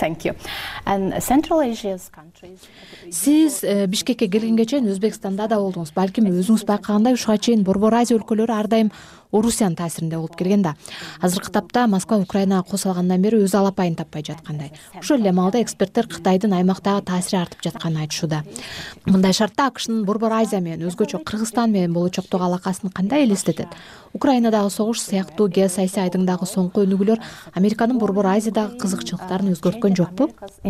Сиз Бишкекке келгенге чейин Өзбекстанда да болдуңуз. Балким өзүңүз байкагандай ушуга чейин Борбор Азия өлкөлөрү ар дайым Орусиянын таасиринде болуп келген да. Азыркы тапта Москва Украинага косулгандан бери өз алапайын таппай жаткандай. Ошол эле маалда эксперттер Кытайдын аймактагы таасири артып жатканын айтышууда. Мындай шартта АКШнын Борбор Азия менен, өзгөчө Кыргызстан менен болочоктогу алакасын кандай элестетет? Украинадагы согуш сыяктуу геосаясий айдыңдагы соңку өнүгүүлөр Американын Борбор Азиядагы кызыкчылыктарын өзгөрткөн жокпу?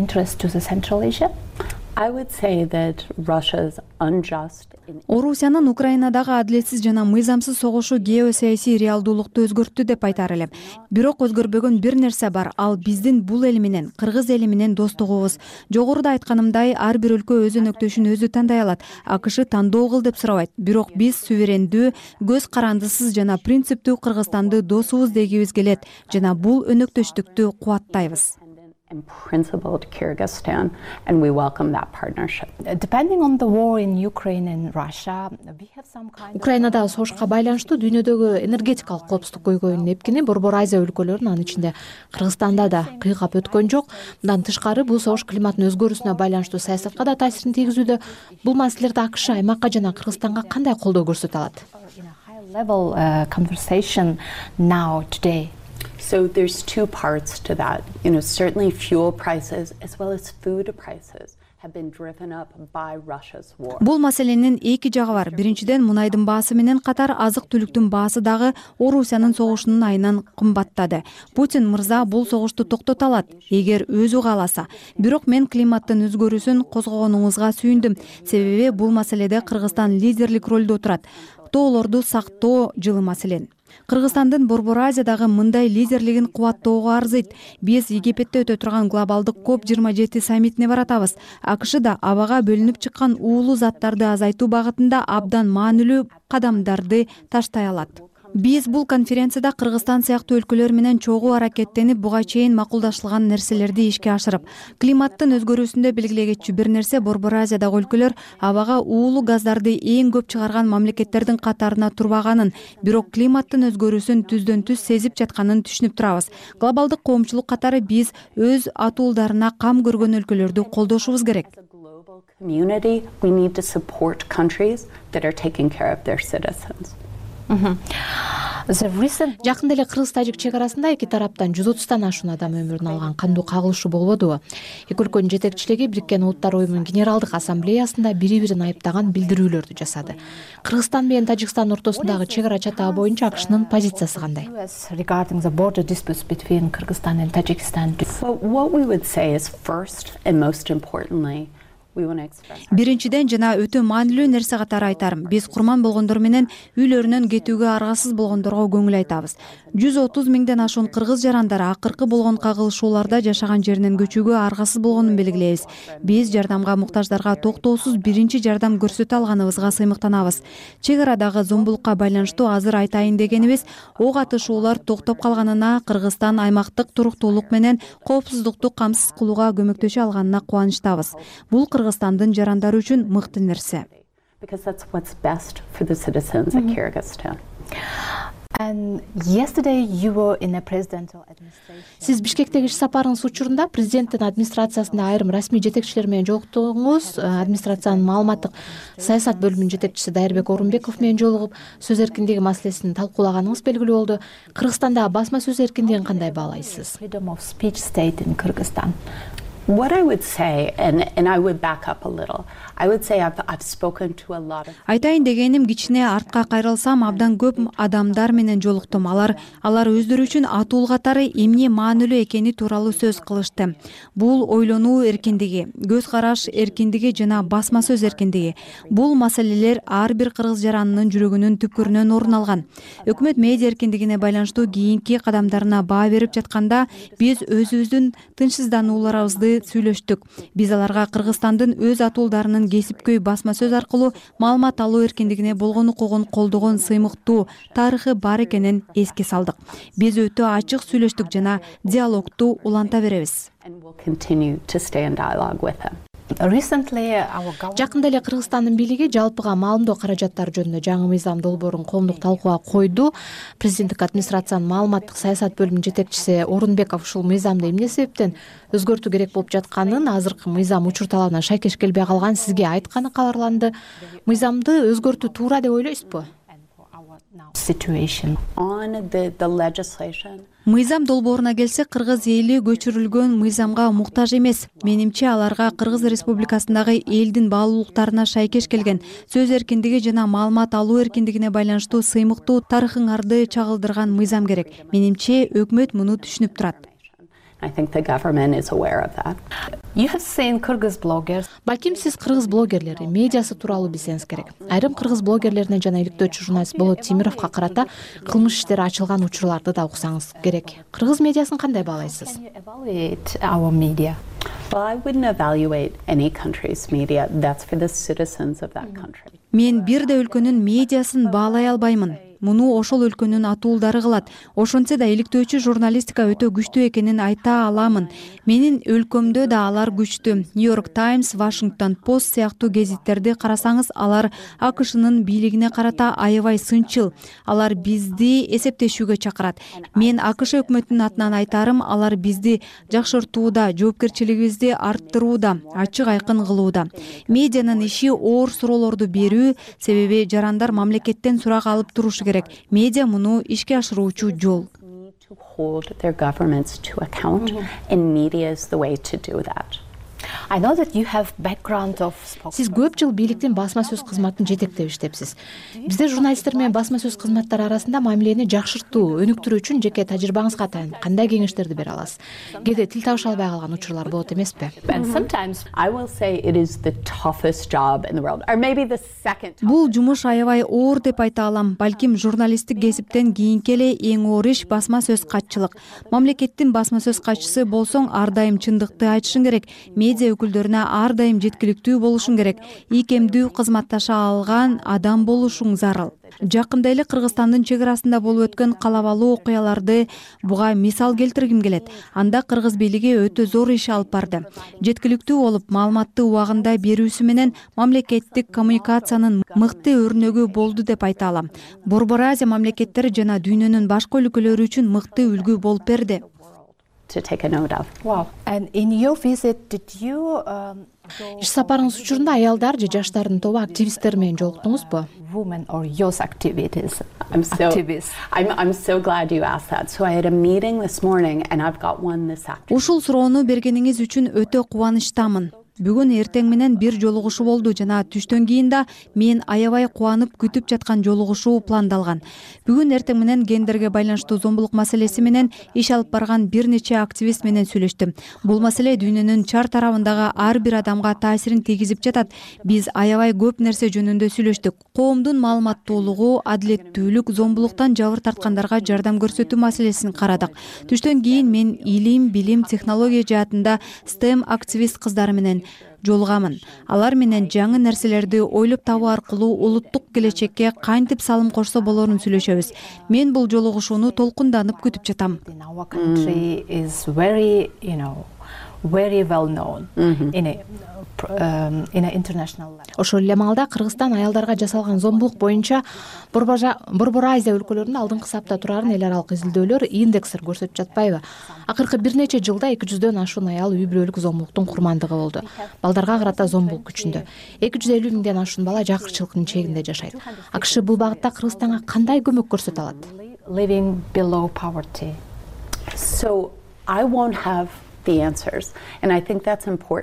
Орусиянын Украинадагы адилетсиз жана мыйзамсыз согушу геосаясий реалдуулукту өзгөрттү деп айтар элем. Бирок өзгөрбөгөн бир нерсе бар, ал биздин бул эли менен, Кыргыз эли менен достугубуз. Жогоруда айтканымдай, ар бир өлкө өз өнөктөшүн өзү тандай алат. АКШ тандоо кыл деп сурабайт. Бирок биз суверендүү, көз карандысыз жана принциптүү Кыргызстанды досубуз дегибиз келет жана бул өнөктөштүктү кубаттайбыз. Principled Kyrgyzstan, and we welcome that partnership. Depending on the war in Ukraine and Russia, we have some kind. Украинадагы согушка байланыштуу дүйнөдөгү энергетикалык коопсуздук көйгөйүнүн эпкини Борбор Азия өлкөлөрүнүн, анын ичинде Кыргызстанда да кыйгап өткөн жок. Мындан тышкары бул согуш климаттын өзгөрүүсүнө байланыштуу саясатка да таасирин тийгизүүдө. Бул маселелерде АКШ аймакка жана Кыргызстанга кандай колдоо көрсөтө алат? Level conversation now today. So there's two parts to that. Certainly fuel prices as well as food prices have been driven up by Russia's war. Бул маселенин эки жагы бар. Биринчиден, мунайдын баасы менен катар азык-түлүктүн баасы дагы Орусиянын согушунун айынан кымбаттады. Путин мырза бул согушту токтото алат, эгер өзү кааласа. Бирок мен климаттын өзгөрүүсүн козгогонуңузга сүйүндүм. Себеби бул маселеде Кыргызстан лидерлик ролдо турат. Тоолорду сактоо жылы маселен. Кыргызстандын Борбор Азиядагы мындай лидерлигин кубаттоого арзыйт. Биз Египетте өтө турган глобалдык COP27 саммитине баратабыз. АКШ да абага бөлүнүп чыккан уулуу заттарды азайтуу багытында абдан маанилүү кадамдарды таштай алат. Биз бул конференцияда Кыргызстан сыяктуу өлкөлөр менен чогуу аракеттенип, буга чейин макулдашылган нерселерди ишке ашырып, климаттын өзгөрүүсүндө белгилегечү бир нерсе Борбор Азиядагы өлкөлөр абага уулуу газдарды эң көп чыгарган мамлекеттердин катарына турбаганын, бирок климаттын өзгөрүүсүн түздөн түз сезип жатканын түшүнүп турабыз. Глобалдык коомчулук катары биз өз атуулдарына кам көргөн өлкөлөрдү колдошубуз керек. Community, we need to support countries that are taking care of their citizens. Жакында эле кыргыз-тажик чек арасында эки тараптан 130тан ашуун адам өмүрүн алган кандуу кагылышуу болбодубу? Эки өлкөнүн жетекчилиги Бириккен Улуттар уюмунун Генералдык ассамблеясында бири-бирин айыптаган билдирүүлөрдү жасады. Кыргызстан менен Тажикстан ортосундагы чек ара чатаğı боюнча АКШнын позициясы кандай? Regarding the border disputes between Kyrgyzstan and Tajikistan. What we would say is first and most importantly, Биринчиден жана өтө маанилүү нерсе катары айтарым. Биз курман болгондор менен үйлөрүнөн кетүүгө аргасыз болгондорго көңүл айтабыз. 130 миңден ашуун кыргыз жарандары акыркы болгон кагылышууларда жашаган жеринен көчүүгө аргасыз болгонун белгилейбиз. Биз жардамга муктаждарга токтоосуз биринчи жардам көрсөтө алганыбызга сыймыктанабыз. Чек арадагы зомбулукка байланыштуу азыр айтайын дегенибиз, ок атышуулар токтоп калганына, Кыргызстан аймактык туруктуулук менен коопсуздукту камсыз кылууга көмөктөшө алганына кубанычтабыз. Бул Кыргызстандын жарандары үчүн мыкты нерсе. Because that's what's best for the citizens of Kyrgyzstan. And yesterday you were in a presidential administration. Сиз Бишкектеги иш сапарыңыз учурунда президенттин администрациясында айрым расмий жетекчилер менен жолуктуңуз. Администрациянын маалыматтык саясат бөлүмүнүн жетекчиси Дайырбек Орунбеков менен жолугуп, сөз эркиндиги маселесин талкуулаганыңыз белгилүү болду. Кыргызстандагы басма сөз эркиндигин кандай баалайсыз? Freedom of speech state in Kyrgyzstan. What I would say, and I would back up a little, I would say I've spoken to a lot of. Айтайын дегеним, кичине артка кайрылсам, абдан көп адамдар менен жолуктум. Алар өздөрү үчүн атуу катары эмне маанилүү экени тууралуу сөз кылышты. Бул ойлонуу эркиндиги, көз караш эркиндиги жана басма сөз эркиндиги. Бул маселелер ар бир кыргыз жаранынын жүрөгүнүн түпкүрүнөн орун алган. Өкмөт медиа эркиндигине байланыштуу кийинки кадамдарына баа берип жатканда, биз өзүбүздүн тынчсызданууларыбызды сүйлөштүк. Биз аларга Кыргызстандын өз атуулдарынын кесипкөй басма сөз аркылуу маалымат алуу эркиндигине болгон укугун колдогон сыймыктуу тарыхы бар экенин эске салдык. Биз өтө ачык сүйлөштүк жана диалогду уланта беребиз. Жакында эле Кыргызстандын бийлиги жалпыга маалымдоо каражаттары жөнүндө жаңы мыйзам долбоорун коомдук талкууга койду. Президенттик администрациянын маалыматтык саясат бөлүмүнүн жетекчиси Орунбеков ушул мыйзамды эмне себептен өзгөртүү керек болуп жатканын, азыркы мыйзам учур талабына шайкеш келбей калган сизге айтканы кабарланды. Мыйзамды өзгөртүү туура деп ойлойсузбу? Мыйзам долбооруна келсек, кыргыз эли көчүрүлгөн мыйзамга муктаж эмес. Менимче аларга Кыргыз Республикасындагы элдин баалуулуктарына шайкеш келген сөз эркиндиги жана маалымат алуу эркиндигине байланыштуу сыймыктуу тарыхыңарды чагылдырган мыйзам керек. Менимче өкмөт муну түшүнүп турат. I think the government is aware of that. You have seen Kyrgyz bloggers. Балким сиз кыргыз блогерлери медиасы тууралуу билсеңиз керек. Айрым кыргыз блогерлерине жана иликтөөчү журналист Болот Темировго карата кылмыш иштери ачылган учурларды да уксаңыз керек. Кыргыз медиасын кандай баалайсыз? Well, I wouldn't evaluate any country's media. That's for the citizens of that country. Мен бир да өлкөнүн медиасын баалай албаймын. Муну ошол өлкөнүн атуулдары кылат. Ошончо да иликтөөчү журналистика өтө күчтүү экенин айта аламын. Менин өлкөмдө да алар күчтүү. New York Times, Washington Post сыяктуу гезиттерди карасаңыз, алар АКШнын бийлигине карата аябай сынчыл. Алар бизди эсептешүүгө чакырат. Мен АКШ өкмөтүнүн атынан айтарым, алар бизди жакшыртууда, жоопкерчилигибизди арттырууда, ачык айкын кылууда. Медианын иши оор суроолорду берүү, себеби жарандар мамлекеттен сурак алып турушу керек. Медиа муну ишке ашыруучу жол. Hold their governments to account, and media is the way to do that. I know that you have background of. Сиз көп жыл бийликтин басма сөз кызматын жетектеп иштепсиз. Бизде журналисттер менен басма сөз кызматтары арасында мамилени жакшыртуу, өнүктүрүү үчүн жеке тажрыйбаңызга атайын кандай кеңештерди бере аласыз? Кээде тил табыша албай калган учурлар болот эмеспи? And sometimes I will say it is the toughest job in the world, or maybe the second. Бул жумуш аябай оор деп айта алам. Балким журналисттик кесиптен кийинки эле эң оор иш басма сөз катчылык. Мамлекеттин басма сөз катчысы болсоң, ар дайым чындыкты айтышың керек. Медиа өкүлдөрүнө ар дайым жеткиликтүү болушуң керек. Ийкемдүү кызматташа алган адам болушуң зарыл. Жакында эле Кыргызстандын чек арасында болуп өткөн калабалуу окуяларды буга мисал келтиргим келет. Анда кыргыз бийлиги өтө зор иш алып барды. Жеткиликтүү болуп, маалыматты убагында берүүсү менен мамлекеттик коммуникациянын мыкты өрнөгү болду деп айта алам. Борбор Азия мамлекеттери жана дүйнөнүн башка өлкөлөрү үчүн мыкты үлгү болуп берди. To take a note of. Wow. And in your visit, did you иш сапарыңыз учурунда аялдар же жаштардын тобу активисттер менен жолуктуңузбу? Women or youth activities. I'm so glad you asked that. So I had a meeting this morning and I've got one this afternoon. Ушул суроону бергениңиз үчүн өтө кубанычтамын. Бүгүн эртең менен бир жолугушуу болду жана түштөн кийин да мен аябай кубанып күтүп жаткан жолугушуу пландалган. Бүгүн эртең менен гендерге байланыштуу зомбулук маселеси менен иш алып барган бир нече активист менен сүйлөштүм. Бул маселе дүйнөнүн чар тарабындагы ар бир адамга таасирин тийгизип жатат. Биз аябай көп нерсе жөнүндө сүйлөштүк. Коомдун маалыматтуулугу, адилеттүүлүк, зомбулуктан жабыр тарткандарга жардам көрсөтүү маселесин карадык. Түштөн кийин мен илим, билим, технология жаатында STEM активист кыздар менен жолугамын. Алар менен жаңы нерселерди ойлоп табуу аркылуу улуттук келечекке кантип салым кошсо болорун сүйлөшөбүз. Мен бул жолугушууну толкунданып күтүп жатам. Our country is very, very well known in a international level. Ошол эле маалда Кыргызстан аялдарга жасалган зомбулук боюнча Борбор Азия өлкөлөрүндө алдыңкы сапта турарын эл аралык изилдөөлөр индекстер көрсөтүп жатпайбы? Акыркы бир нече жылда 200дөн ашуун аял үй бүлөлүк зомбулуктун курмандыгы болду. Балдарга карата зомбулук күчүндө. 250 миңден ашуун бала жакырчылыктын чегинде жашайт. АКШ бул багытта Кыргызстанга кандай көмөк көрсөтө алат? Living below poverty. So I won't have the answers. And I think that's important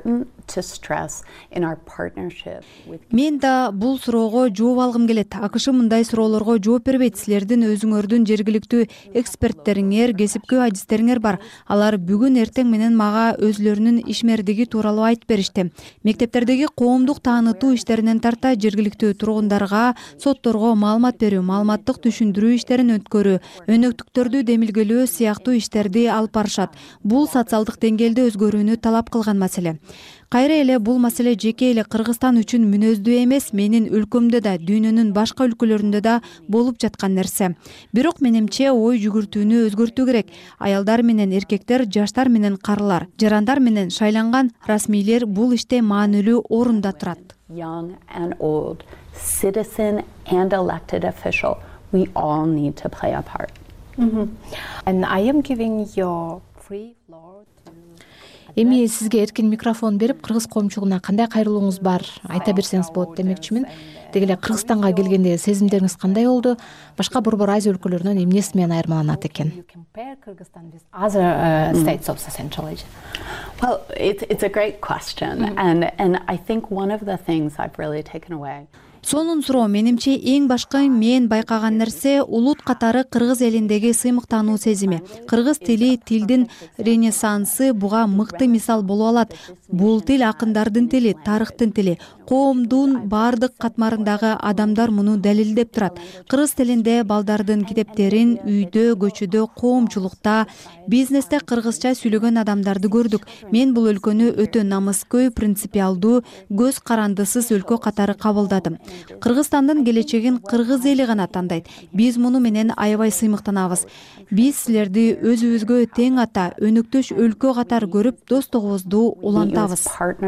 to stress in our partnership with. Мен да бул суроого жооп алгым келет. АКШ мындай суроолорго жооп бербейт. Силердин өзүңөрдүн жергиликтүү эксперттериңер, кесипкөй адистериңер бар. Алар бүгүн эртең менен мага өзүлөрүнүн ишмердиги тууралуу айтып беришти. Мектептердеги коомдук таанытуу иштеринен тарта жергиликтүү тургундарга, сотторго маалымат берүү, маалыматтык түшүндүрүү иштерин өткөрүү, өнөктүктөрдү демилгелөө сыяктуу иштерди алып барышат. Бул социалдык деңгээлде өзгөрүүнү талап кылган маселе. Кайра эле бул маселе жеке эле Кыргызстан үчүн мүнөздүү эмес, менин өлкөмдө да, дүйнөнүн башка өлкөлөрүндө да болуп жаткан нерсе. Бирок менимче ой жүгүртүүнү өзгөртүү керек. Аялдар менен эркектер, жаштар менен карылар, жарандар менен шайланган расмийлер бул иште маанилүү орунда турат. Young and old, citizen and elected official, we all need to play a part. And I am giving you free floor to. Эми сизге эркин микрофон берип, кыргыз коомчулугуна кандай кайрылууңуз бар айта берсеңиз болот демекчимин. Деги эле Кыргызстанга келгенде сезимдериңиз кандай болду? Башка борбор Азия өлкөлөрүнөн эмнеси менен айырмаланат экен? Other states of Central Asia. Well, it's a great question, and I think one of the things I've really taken away. Сонун суроо. Менимче эң башкы мен байкаган нерсе улут катары кыргыз элиндеги сыймыктануу сезими. Кыргыз тили, тилдин ренессансы буга мыкты мисал боло алат. Бул тил акындардын тили, тарыхтын тили. Коомдун бардык катмарындагы адамдар муну далилдеп турат. Кыргыз тилинде балдардын китептерин үйдө, көчөдө, коомчулукта, бизнесте кыргызча сүйлөгөн адамдарды көрдүк. Мен бул өлкөнү өтө намыскөй, принципиалдуу, көз карандысыз өлкө катары кабылдадым. Кыргызстандын келечегин кыргыз эли гана тандайт. Биз муну менен аябай сыймыктанабыз. Биз силерди өзүбүзгө тең ата, өнөктөш өлкө катары көрүп, достугубузду улантабыз.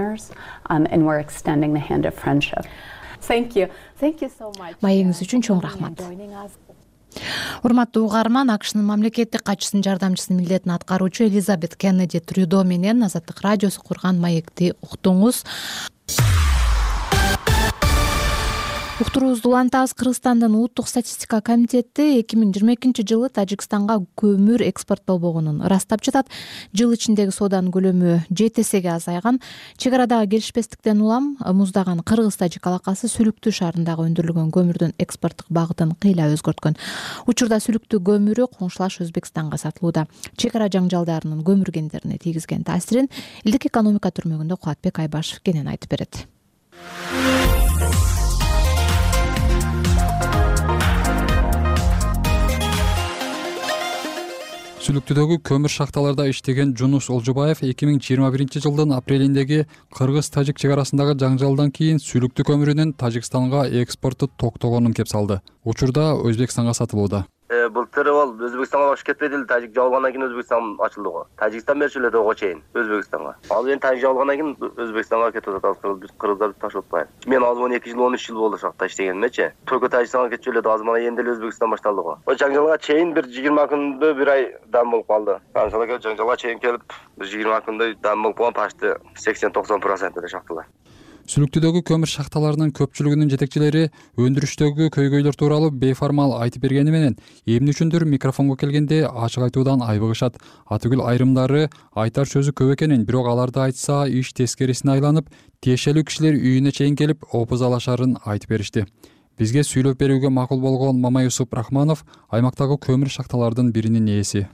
Маегиңиз үчүн чоң рахмат. Урматтуу угарман, АКШнын мамлекеттик катчысынын жардамчысынын милдетин аткаруучу Элизабет Кеннеди Трюдо менен Азаттык радиосу курган маекти уктуңуз. Уктуруубузду улантабыз. Кыргызстандын улуттук статистика комитети 2022-жылы Тажикстанга көмүр экспорттолбогонун ырастап жатат. Жыл ичиндеги сооданын көлөмү 7 эсеге азайган. Чек арадагы келишпестиктен улам муздаган Кыргыз-Тажик алакасы Сүлүктүү шаарындагы өндүрүлгөн көмүрдүн экспорттук багытын кыйла өзгөрткөн. Учурда Сүлүктүү көмүрү коңшулаш Өзбекстанга сатылууда. Чек ара жаңжалдарынын көмүр кендерине тийгизген таасирин элдик экономика түрмөгүндө Кубатбек Айбашев кенен айтып берет. Сүлүктүүдөгү көмүр шахталарда иштеген Жунус Олжобаев 2021-жылдын апрелиндеги Кыргыз-Тажик чек арасындагы жаңжалдан кийин Сүлүктүү көмүрүнүн Тажикстанга экспорту токтогонун кеп салды. Учурда Өзбекстанга сатылууда. Былтыр ол Өзбекстанга башып кетпеди эле, Тажик жабылгандан кийин Өзбекстан ачылды го. Тажикстан берчү эле ого чейин Өзбекстанга. Ал эми Тажик жабылгандан кийин Өзбекстанга кетип атат. Биз кыргыздар таштап атпайбыз. Мен азыр 12 жыл, 13 жыл болду шахта иштегенимчи. Только Тажикстанга кетчү эле, азыр мына эми эле Өзбекстан башталды го. О жаңжалга чейин бир 20 күндө бир ай дам болуп калды. Жаңжалга чейин келип бир 20 күндө дам болуп калган, почти 80-90% эле шахталар. Сүлүктүүдөгү көмүр шахталарынын көпчүлүгүнүн жетекчилери өндүрүштөгү көйгөйлөр тууралуу бейформал айтып бергени менен эмне үчүндүр микрофонго келгенде ачык айтуудан айбыгышат. Атүгүл айрымдары айтар сөзү көп экенин, бирок аларды айтса иш тескерисине айланып, тиешелүү кишилер үйүнө чейин келип опузалашарын айтып беришти. Бизге сүйлөп берүүгө макул болгон Мамай Юсуп Рахманов аймактагы көмүр шахталардын биринин ээси.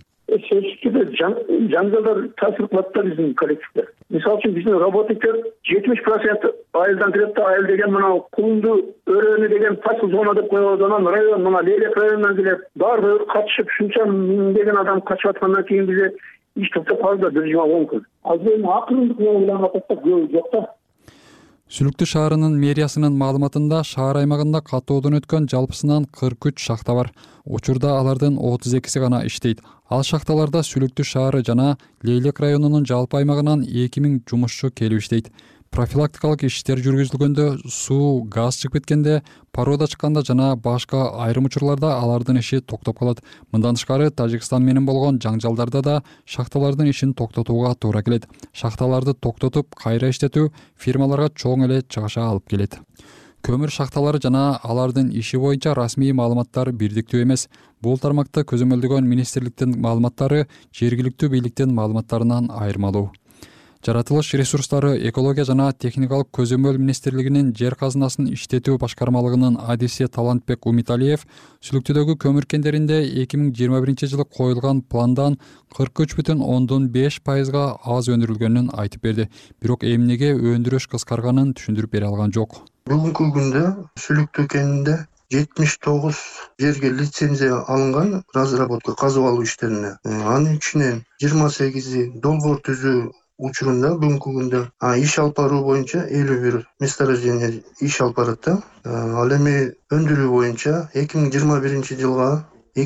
Жаңжалдар таасир кылат да биздин коллективге. Мисалы үчүн биздин работниктер 70% айылдан келет да, айыл деген мына Кулунду өрөөнү деген фасыл зона деп коебуз, анан район мына Лелек районунан келет. Баары катышып, шунча миңдеген адам качып аткандан кийин бизге иш токтоп калды 1 жыл 10 күн. Азыр эми акырындык менен уланып атат, көп жок да. Сүлүктүү шаарынын мэриясынын маалыматында шаар аймагында каттоодон өткөн жалпысынан 43 шахта бар. Учурда алардын 32си гана иштейт. Ал шахталарда Сүлүктүү шаары жана Лейлек районунун жалпы аймагынан 2000 жумушчу келип иштейт. Профилактикалык иштер жүргүзүлгөндө, суу, газ чыгып кеткенде, парода чыкканда жана башка айрым учурларда алардын иши токтоп калат. Мындан тышкары Тажикстан менен болгон жаңжалдарда да шахталардын ишин токтотууга туура келет. Шахталарды токтотуп, кайра иштетүү фирмаларга чоң эле чыгаша алып келет. Көмүр шахталары жана алардын иши боюнча расмий маалыматтар бирдиктүү эмес. Бул тармакта көзөмөлдөгөн министрликтин маалыматтары жергиликтүү бийликтин маалыматтарынан айырмалуу. Жаратылыш ресурстары экология жана техникалык көзөмөл министрлигинин жер казынасын иштетүү башкармалыгынын адиси Талантбек Умиталиев Сүлүктүдөгү көмүр кендеринде 2021-жылы коюлган пландан 43,5%га аз өндүрүлгөнүн айтып берди. Бирок эмнеге өндүрүш кыскарганын түшүндүрүп бере алган жок. Бүгүнкү күндө Сүлүктүү кенинде 79 жерге лицензия алынган разработка казып алуу иштерине. Анын ичинен 28 долбоор түзүү учурунда бүгүнкү күндө иш алып баруу боюнча 51 месторождение иш алып барат да. Ал эми өндүрүү боюнча 2021-жылга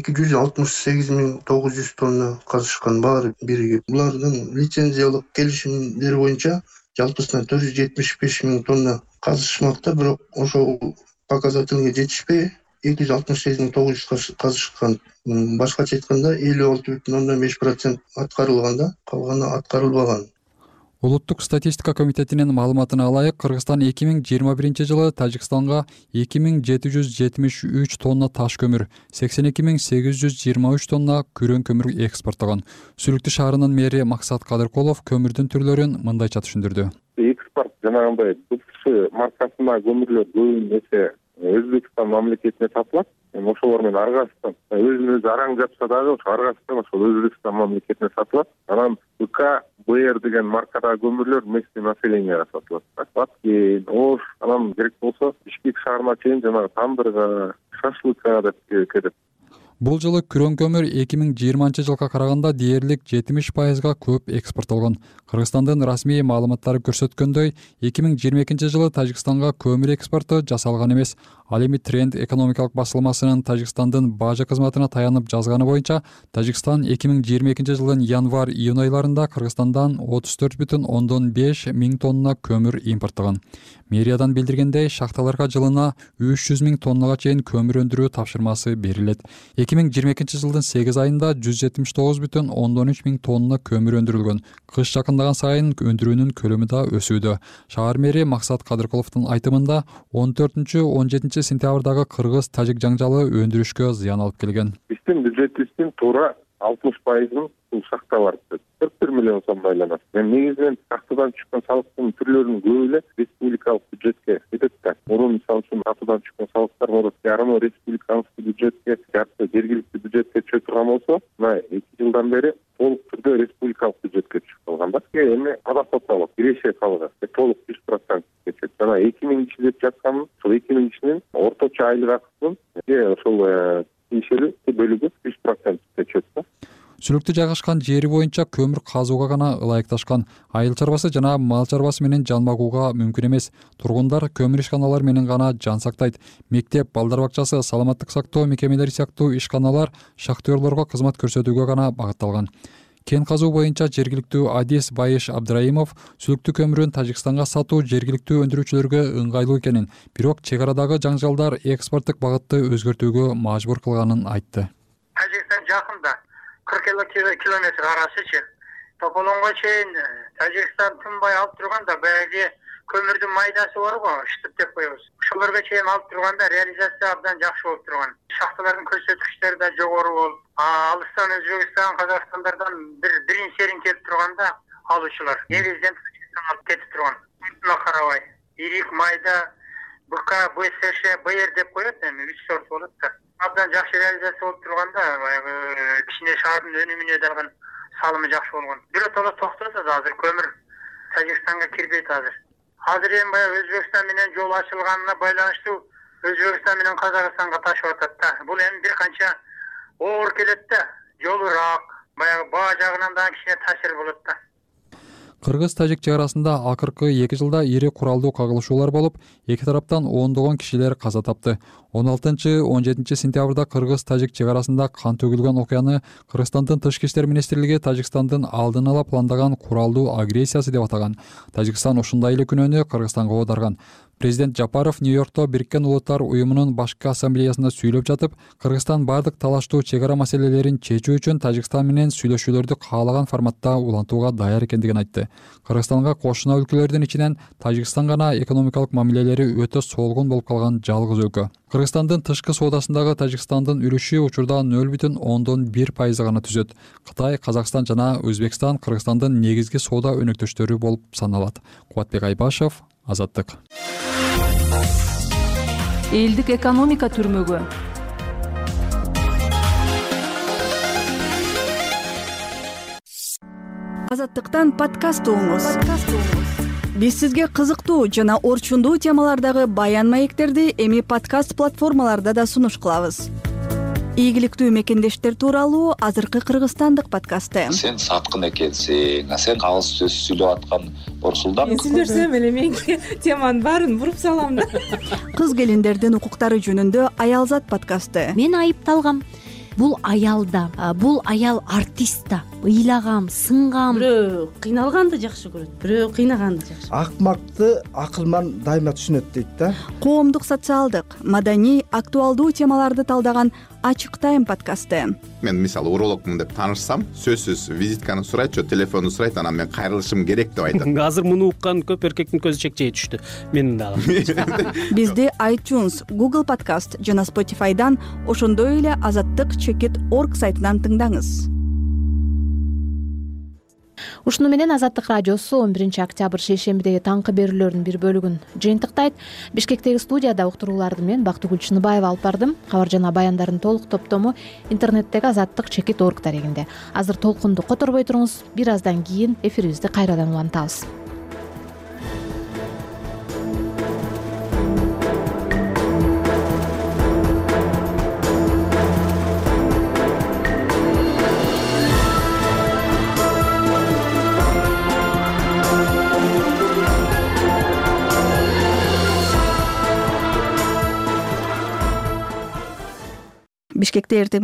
268.900 тонна казышкан баары биригип. Булардын лицензиялык келишимдери боюнча жалпысынан 475.000 тонна казышмакта, бирок ошол показательге жетишпей 268.900 казышкан. Башкача айтканда 56,5% аткарылган да, калганы аткарылбаган. Улуттук статистика комитетинин маалыматына ылайык, Кыргызстан 2021-жылы Тажикстанга 2773 тонна таш көмүр, 82.823 тонна күрөң көмүр экспорттогон. Сүлүктүү шаарынын мэри Максат Кадыркулов көмүрдүн түрлөрүн мындайча түшүндүрдү. Экспорт жанагындай БТШ маркасына көмүрлөр көбүнесе Өзбекстан мамлекетине сатылат. Ошолор менен Аргастан өзүн өзү араң жапса дагы ошо Аргастан ошол Өзбекстан мамлекетине сатылат. Анан БК БР деген маркадагы көмүрлөр местный населенияга сатылат. Баткен, Ош, анан керек болсо Бишкек шаарына чейин жанагы Тандырга, Шашлыкка деп кетет. Бул жылы күрөң көмүр 2020-жылга караганда дээрлик 70%га көп экспорттолгон. Кыргызстандын расмий маалыматтары көрсөткөндөй, 2022-жылы Тажикстанга көмүр экспорту жасалган эмес. Ал эми Тренд экономикалык басылмасынын Тажикстандын бажы кызматына таянып жазганы боюнча, Тажикстан 2022-жылдын январь-июнь айларында Кыргызстандан 34,5 миң тонна көмүр импорттогон. Мэриядан билдиргендей, шахталарга жылына 300.000 тоннага чейин көмүр өндүрүү тапшырмасы берилет. 2022-жылдын 8 айында 179,3 миң тонна көмүр өндүрүлгөн. Кыш жакындаган сайын өндүрүүнүн көлөмү да өсүүдө. Шаар мэри Максат Кадыркуловдун айтымында 14-17 сентябрдагы кыргыз-тажик жаңжалы өндүрүшкө зыян алып келген. Биздин бюджетибиздин туура 60%-ын бул шахта барып кетет. 41 миллион сом айланат. Негизинен шахтадан түшкөн салыктын түрлөрүнүн көбү эле республикалык бюджетке кетет да. Мурун мисалы үчүн шахтадан түшкөн салыктар болот. Ярымы республикалык бюджетке, жарты жергиликтүү бюджетке түшө турган болсо, мына 2 жылдан бери толук түрдө республикалык бюджетке түшүп калган да. Эми адасып Киреше салыгы толук 100% кетет. Жана 2000 деп жаткан, ошол 2000-нин орточо айлык акысынын ошол тиешелүү бөлүгү 100% түшөт да. Сүлүктү жайгашкан жери боюнча көмүр казууга гана ылайыкташкан. Айыл чарбасы жана мал чарбасы менен жан багууга мүмкүн эмес. Тургундар көмүр ишканалар менен гана жан сактайт. Мектеп, балдар бакчасы, саламаттык сактоо мекемелери сыяктуу ишканалар шахтерлорго кызмат көрсөтүүгө гана багытталган. Кен казуу боюнча жергиликтүү адис Байыш Абдраимов сүлүктүү көмүрүн Тажикстанга сатуу жергиликтүү өндүрүүчүлөргө ыңгайлуу экенин, бирок чек арадагы жаңжалдар экспорттук багытты өзгөртүүгө мажбур кылганын айтты. Тажикстан жакында 40 километр арасычы. Тополонго чейин Тажикстан тынбай алып турганда баягы көмүрдүн майдасы бар го, штып деп коебуз. Ошолорго чейин алып турганда реализация абдан жакшы болуп турган. Шахталардын көрсөткүчтөрү да жогору болуп, алыстан Өзбекстан, Казакстандардан биринчи серин келип турганда алуучулар негизинен Тажикстанга алып кетип турган. Сортуна карабай, ирик майда БК, БСШ, БР деп коет, эми 3 сорт болот да. Абдан жакшы реализация болуп турганда, баягы кичине шаардын өнүмүнө дагы салымы жакшы болгон. Биротоло токтосо да азыр көмүр Тажикстанга кирбейт азыр. Азыр эми баягы Өзбекстан менен жол ачылганына байланыштуу Өзбекстан менен Казакстанга ташып атат да. Бул эми бир канча оор келет да, жолураак, баягы баа жагынан дагы кичине таасир болот да. Кыргыз-тажик чек арасында акыркы 2 жылда ири куралдуу кагылышуулар болуп, эки тараптан ондогон кишилер каза тапты. 16-17 сентябрда кыргыз-тажик чек арасында кан төгүлгөн окуяны Кыргызстандын тышкы иштер министрлиги Тажикстандын алдын ала пландаган куралдуу агрессиясы деп атаган. Тажикстан ушундай эле күнөөнү Кыргызстанга оодарган. Президент Жапаров Нью-Йоркто Бириккен Улуттар Уюмунун башкы ассамблеясында сүйлөп жатып, Кыргызстан бардык талаштуу чек ара маселелерин чечүү үчүн Тажикстан менен сүйлөшүүлөрдү каалаган форматта улантууга даяр экендигин айтты. Кыргызстанга кошуна өлкөлөрдүн ичинен Тажикстан гана экономикалык мамилелери өтө солгун болуп калган жалгыз өлкө. Кыргызстандын тышкы соодасындагы Тажикстандын үлүшү учурда 0,1% гана түзөт. Кытай, Казакстан жана Өзбекстан Кыргызстандын негизги соода өнөктөштөрү болуп саналат. Кубатбек Айбашев, Азаттык. Элдик экономика түрмөгү. Азаттыктан подкаст угуңуз. Биз сизге кызыктуу жана орчундуу темалардагы баян маектерди эми подкаст платформаларда да сунуш кылабыз. Ийгиликтүү мекендештер тууралуу азыркы кыргызстандык подкасты. Сен саткын экенсиң, сен кагыз сөз сүйлөп аткан Борсулдан. Мен сүйлөсөм эле менин теманын баарын буруп салам да. Кыз келиндердин укуктары жөнүндө Аялзат подкасты. Мен айыпталгам. Бул аялда, бул аял артист да. Ыйлагам, сынгам. Бирөө кыйналганды жакшы көрөт, бирөө кыйнаганды жакшы. Акмакты акылман дайыма түшүнөт дейт да. Коомдук, социалдык, маданий, актуалдуу темаларды талдаган Ачык тайм подкасты. Мен мисалы урологмун деп таанышсам, сөзсүз визитканы сурайт, телефонду сурайт, анан мен кайрылышым керек деп айтат. Азыр муну уккан көп эркектин көзү чекчей түштү. Менин дагы. Бизди iTunes, Google Podcast жана Spotify'дан, ошондой эле azattik.org сайтынан тыңдаңыз. Ушуну менен Азаттык радиосу 11 октябрь шейшембидеги таңкы берүүлөрдүн бир бөлүгүн жыйынтыктайт. Бишкектеги студияда уктурууларды мен Бактыгүл Чыныбаева алып бардым. Кабар жана баяндардын толук топтому интернеттеги azattik.org дарегинде. Азыр толкунду которбой туруңуз. Бир аздан кийин эфирибизди кайрадан улантабыз. Бишкекте эртең